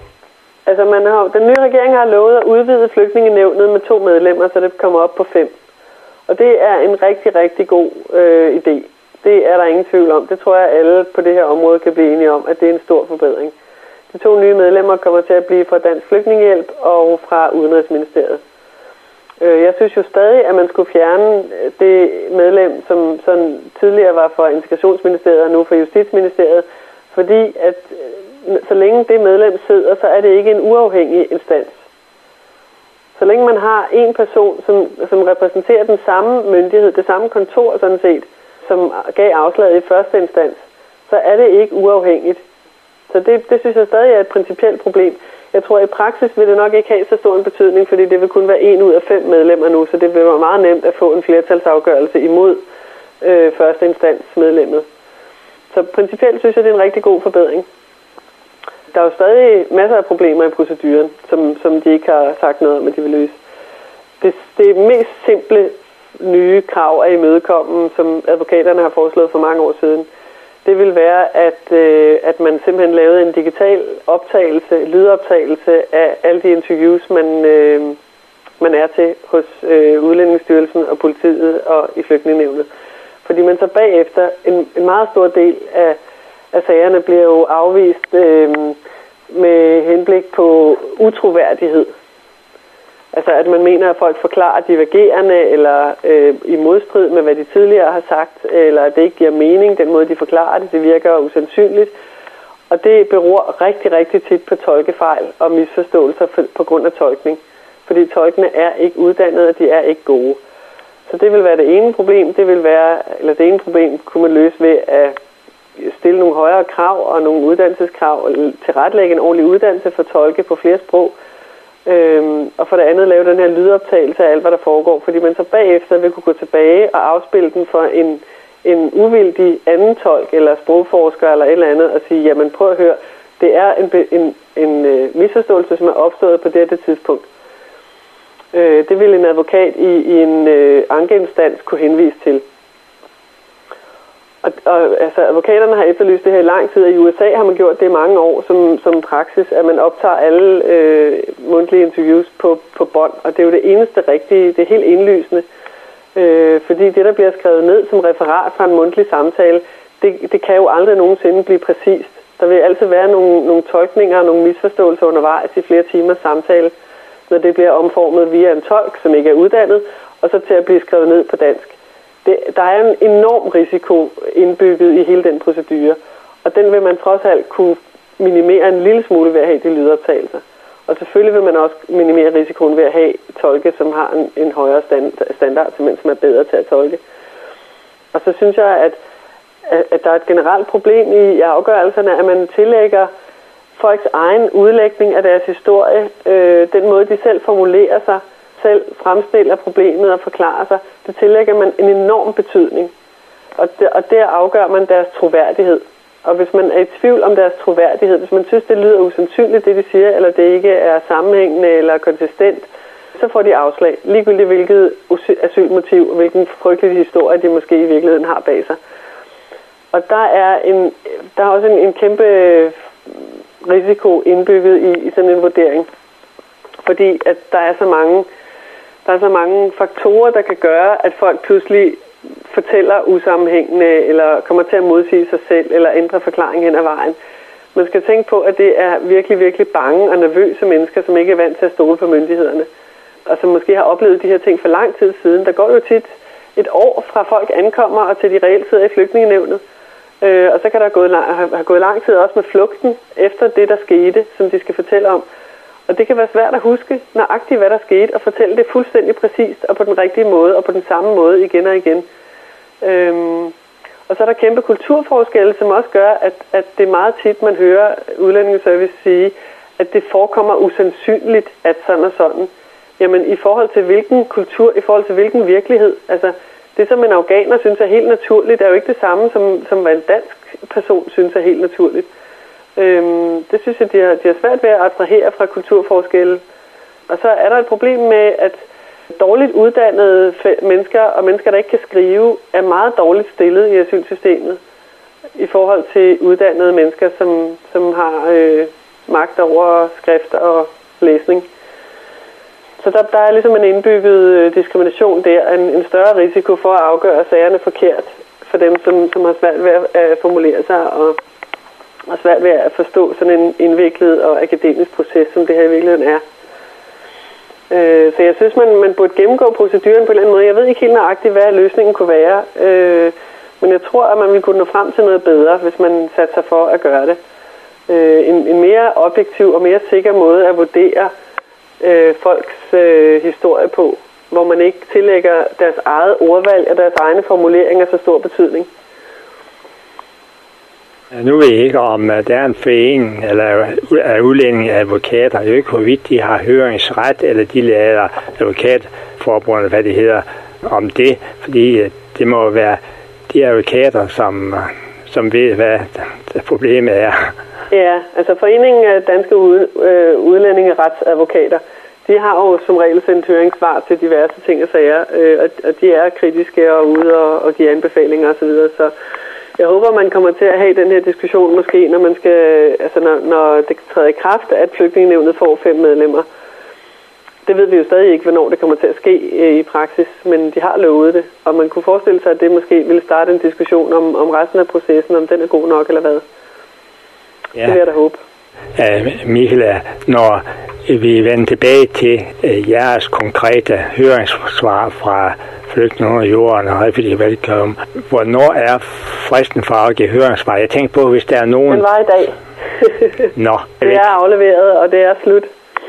Den nye regering har lovet at udvide flygtningenævnet med 2 medlemmer, så det kommer op på 5. Og det er en rigtig, rigtig god idé. Det er der ingen tvivl om. Det tror jeg, alle på det her område kan blive enige om, at det er en stor forbedring. De 2 nye medlemmer kommer til at blive fra Dansk Flygtningehjælp og fra Udenrigsministeriet. Jeg synes jo stadig, at man skulle fjerne det medlem, som sådan tidligere var for Integrationsministeriet og nu for Justitsministeriet, fordi at så længe det medlem sidder, så er det ikke en uafhængig instans. Så længe man har en person, som repræsenterer den samme myndighed, det samme kontor sådan set, som gav afslaget i første instans, så er det ikke uafhængigt. Så det synes jeg stadig er et principielt problem. Jeg tror, i praksis vil det nok ikke have så stor en betydning, fordi det vil kun være 1 ud af 5 medlemmer nu, så det vil være meget nemt at få en flertalsafgørelse imod første instans medlemmet. Så principielt synes jeg, det er en rigtig god forbedring. Der er jo stadig masser af problemer i proceduren, som de ikke har sagt noget om, at de vil løse. Det mest simple nye krav er imødekommen, som advokaterne har foreslået for mange år siden. Det vil være, at man simpelthen lavede en digital optagelse, lydoptagelse af alle de interviews, man er til hos Udlændingsstyrelsen og politiet og i Flygtningenævnet. Fordi man så bagefter, en meget stor del af sagerne bliver jo afvist med henblik på utroværdighed. Altså at man mener, at folk forklarer divergerende eller i modstrid med, hvad de tidligere har sagt, eller at det ikke giver mening, den måde de forklarer det, det virker usandsynligt. Og det beror rigtig, rigtig tit på tolkefejl og misforståelser på grund af tolkning. Fordi tolkene er ikke uddannede, og de er ikke gode. Så det vil være det ene problem. Det ene problem kunne man løse ved at stille nogle højere krav og nogle uddannelseskrav, og tilrettelægge en ordentlig uddannelse for tolke på flere sprog. Og for det andet lave den her lydoptagelse af alt, hvad der foregår, fordi man så bagefter vil kunne gå tilbage og afspille den for en uvildig anden tolk, eller sprogforsker, eller et eller andet, og sige, jamen prøv at høre, det er en misforståelse, som er opstået på det tidspunkt. Det vil en advokat i en ankeinstans kunne henvise til. Og altså, advokaterne har efterlyst det her i lang tid, og i USA har man gjort det i mange år som praksis, at man optager alle mundtlige interviews på bånd, og det er jo det eneste rigtige, det er helt indlysende, fordi det, der bliver skrevet ned som referat fra en mundtlig samtale, det kan jo aldrig nogensinde blive præcist. Der vil altid være nogle tolkninger og nogle misforståelser undervejs i flere timers samtale, når det bliver omformet via en tolk, som ikke er uddannet, og så til at blive skrevet ned på dansk. Der er en enorm risiko indbygget i hele den procedure, og den vil man trods alt kunne minimere en lille smule ved at have de lydoptagelser. Og selvfølgelig vil man også minimere risikoen ved at have tolke, som har en højere standard, som er bedre til at tolke. Og så synes jeg, at der er et generelt problem i afgørelserne, at man tillægger folks egen udlægning af deres historie, den måde de selv formulerer sig, selv fremstiller problemet og forklarer sig, det tillægger man en enorm betydning. Og der afgør man deres troværdighed. Og hvis man er i tvivl om deres troværdighed, hvis man synes, det lyder usandsynligt, det de siger, eller det ikke er sammenhængende eller konsistent, så får de afslag. Ligegyldigt hvilket asylmotiv og hvilken frygtelig historie de måske i virkeligheden har bag sig. Og der er også en kæmpe risiko indbygget i sådan en vurdering. Fordi at der er så mange faktorer, der kan gøre, at folk pludselig fortæller usammenhængende, eller kommer til at modsige sig selv, eller ændre forklaring hen ad vejen. Man skal tænke på, at det er virkelig, virkelig bange og nervøse mennesker, som ikke er vant til at stole på myndighederne, og som måske har oplevet de her ting for lang tid siden. Der går jo tit et år fra folk ankommer, og til de reelt sidder i Flygtningenævnet. Og så kan der have gået lang tid også med flugten efter det, der skete, som de skal fortælle om. Og det kan være svært at huske nøjagtigt, hvad der skete, og fortælle det fuldstændig præcist og på den rigtige måde, og på den samme måde igen og igen. Og så er der kæmpe kulturforskelle, som også gør, at det er meget tit, man hører Udlændingeservice sige, at det forekommer usandsynligt, at sådan og sådan. Jamen i forhold til hvilken kultur, i forhold til hvilken virkelighed, altså det som en afghaner synes er helt naturligt, er jo ikke det samme, som hvad en dansk person synes er helt naturligt. Det synes jeg, de har svært ved at attrahere fra kulturforskelle. Og så er der et problem med, at dårligt uddannede mennesker og mennesker, der ikke kan skrive, er meget dårligt stillet i asylsystemet i forhold til uddannede mennesker, som har magt over skrift og læsning. Så der er ligesom en indbygget diskrimination der, en større risiko for at afgøre sagerne forkert for dem, som har svært ved at formulere sig og svært ved at forstå sådan en indviklet og akademisk proces, som det her i virkeligheden er. Så jeg synes, man burde gennemgå proceduren på en eller anden måde. Jeg ved ikke helt nøjagtigt, hvad løsningen kunne være, men jeg tror, at man ville kunne nå frem til noget bedre, hvis man satte sig for at gøre det. En mere objektiv og mere sikker måde at vurdere folks historie på, hvor man ikke tillægger deres eget ordvalg og deres egne formuleringer så stor betydning. Nu ved jeg ikke, om der er en forening eller af udlændinge advokater. Jeg ved ikke, hvorvidt de har høringsret, eller de lader advokatforbundet, hvad det hedder, om det. Fordi det må være de advokater, som ved, hvad problemet er. Ja, altså Foreningen af Danske Udlændingeretsadvokater, de har jo som regel sendt høringssvar til diverse ting og sager, og de er kritiske og ude og give anbefalinger osv., så jeg håber, man kommer til at have den her diskussion måske, når man skal, altså når det træder i kraft, at Flygtningenævnet får 5 medlemmer. Det ved vi jo stadig ikke, hvornår det kommer til at ske i praksis, men de har lovet det, og man kunne forestille sig, at det måske ville starte en diskussion om resten af processen, om den er god nok eller hvad. Ja. Det vil jeg da håbe. Michael, når vi vender tilbage til jeres konkrete høringssvar fra Flygtninge under jorden og refugee welcome, hvornår er fristen for at give høringssvar? Jeg tænker på, hvis der er nogen... Den var i dag. Nå. Det er afleveret, og det er slut.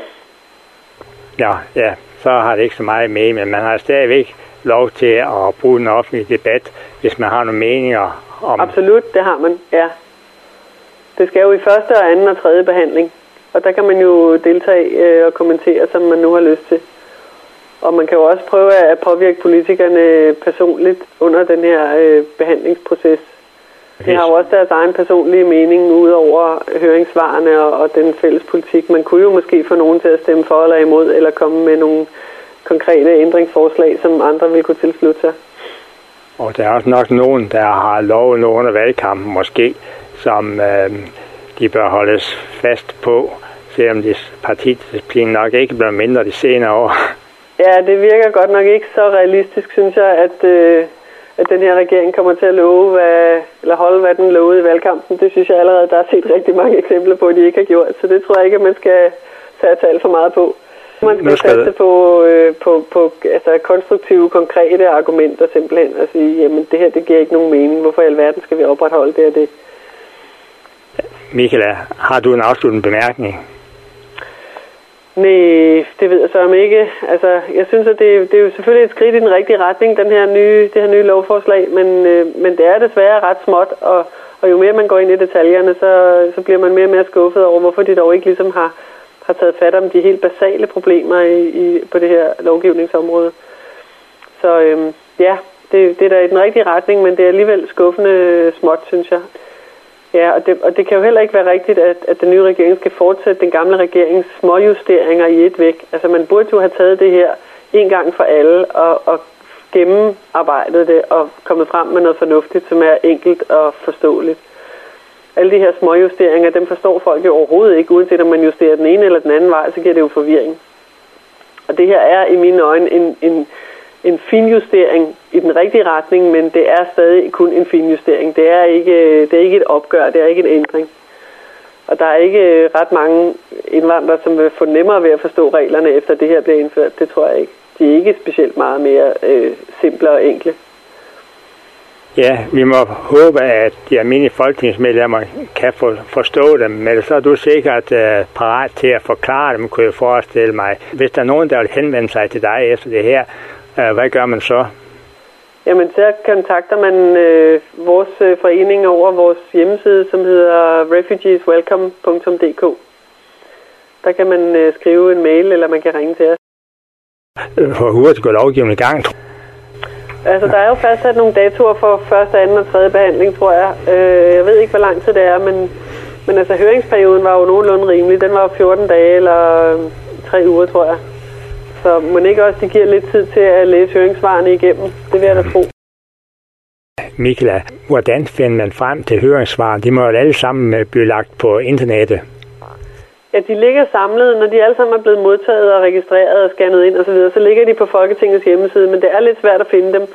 Ja, så har det ikke så meget med, men man har stadigvæk lov til at bruge den offentlige debat, hvis man har nogle meninger om... Absolut, det har man, ja. Det skal jo i første og anden og tredje behandling, og der kan man jo deltage og kommentere, som man nu har lyst til. Og man kan jo også prøve at påvirke politikerne personligt under den her behandlingsproces. De har jo også deres egen personlige mening ud over høringssvarene og den fælles politik. Man kunne jo måske få nogen til at stemme for eller imod, eller komme med nogle konkrete ændringsforslag, som andre vil kunne tilslutte sig. Og der er også nok nogen, der har lovet noget under valgkampen måske, som de bør holdes fast på, selvom partidisciplinen nok ikke bliver mindre de senere år. Ja, det virker godt nok ikke så realistisk, synes jeg, at den her regering kommer til at love, eller holde, hvad den lovede i valgkampen. Det synes jeg allerede, der er set rigtig mange eksempler på, at de ikke har gjort. Så det tror jeg ikke, at man skal tage alt for meget på. Man skal satse på altså konstruktive, konkrete argumenter simpelthen, og sige, jamen det her, det giver ikke nogen mening. Hvorfor i alverden skal vi opretholde det og det? Michael, har du en afsluttende bemærkning? Nej, det ved jeg så om ikke. Altså, jeg synes, at det er jo selvfølgelig et skridt i den rigtige retning, det her nye lovforslag, men det er desværre ret småt, og jo mere man går ind i detaljerne, så bliver man mere og mere skuffet over, hvorfor de dog ikke ligesom har taget fat om de helt basale problemer på det her lovgivningsområde. Så ja, det er da i den rigtige retning, men det er alligevel skuffende småt, synes jeg. Ja, og det kan jo heller ikke være rigtigt, at den nye regering skal fortsætte den gamle regerings småjusteringer i et væk. Altså man burde jo have taget det her en gang for alle og gennemarbejdet det og kommet frem med noget fornuftigt, som er enkelt og forståeligt. Alle de her småjusteringer, dem forstår folk jo overhovedet ikke, uanset om man justerer den ene eller den anden vej, så giver det jo forvirring. Og det her er i mine øjne en finjustering i den rigtige retning, men det er stadig kun en finjustering. Det er ikke et opgør, det er ikke en ændring. Og der er ikke ret mange indvandrere, som vil få nemmere ved at forstå reglerne, efter det her bliver indført. Det tror jeg ikke. De er ikke specielt meget mere simple og enkle. Ja, vi må håbe, at de almindelige folketingsmedlemmer kan forstå dem, men så er du sikkert parat til at forklare dem, kunne jeg forestille mig. Hvis der er nogen, der vil henvende sig til dig efter det her, hvad gør man så? Jamen, så kontakter man vores forening over vores hjemmeside, som hedder refugeeswelcome.dk. Der kan man skrive en mail, eller man kan ringe til os. Hvor hurtigt går lovgivningen i gang? Altså, der er jo fastsat nogle datoer for første, anden og tredje behandling, tror jeg. Jeg ved ikke, hvor lang tid det er, men altså, høringsperioden var jo nogenlunde rimelig. Den var jo 14 dage eller 3 uger, tror jeg. Så må ikke også, de giver lidt tid til at læse høringssvarene igennem. Det vil jeg da tro. Michael, hvordan finder man frem til høringssvarene? De må jo alle sammen blive lagt på internettet. Ja, de ligger samlet, når de alle sammen er blevet modtaget og registreret og scannet ind osv., så ligger de på Folketingets hjemmeside, men det er lidt svært at finde dem.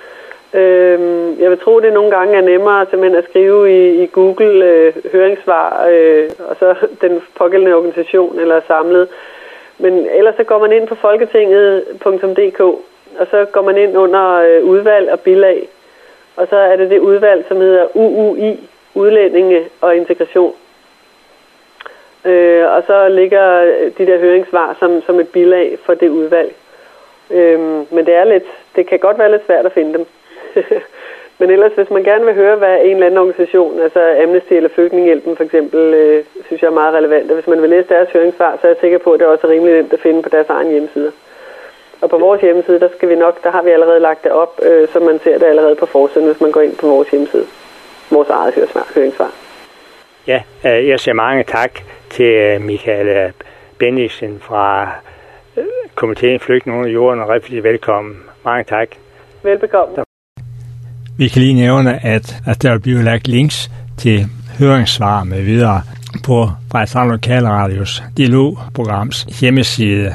Jeg vil tro, det nogle gange er nemmere simpelthen at skrive i Google høringssvar, og så den pågældende organisation eller samlet. Men ellers så går man ind på folketinget.dk, og så går man ind under udvalg og bilag, og så er det udvalg, som hedder UUI, Udlændinge og Integration. Og så ligger de der høringssvar som et bilag for det udvalg. Men det kan godt være lidt svært at finde dem. Men ellers, hvis man gerne vil høre, hvad en eller anden organisation, altså Amnesty eller Flygtningehjælpen for eksempel, synes jeg er meget relevant. Og hvis man vil læse deres høringssvar, så er jeg sikker på, at det også er rimelig nemt at finde på deres egen hjemmeside. Og på vores hjemmeside, der har vi allerede lagt det op, så man ser det allerede på forsiden, hvis man går ind på vores hjemmeside. Vores eget høringssvar. Ja, jeg siger mange tak til Michael Bennigsen fra Komiteen Flygtninge under jorden, og rigtig velkommen. Mange tak. Velbekomme. Vi kan lige nævne, at der vil blive lagt links til høringssvar med videre på Frederikshavn Lokalradios dialogprograms hjemmeside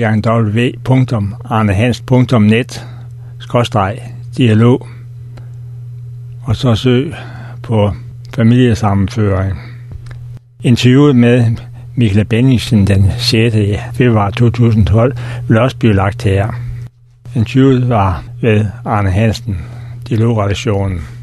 www.arnehans.net/dialog, og så søg på familiesammenføring. Interviewet med Michael Bennigsen den 6. februar 2012 vil også blive lagt her. Interviewet var ved Arne Hansen, dialogredaktionen.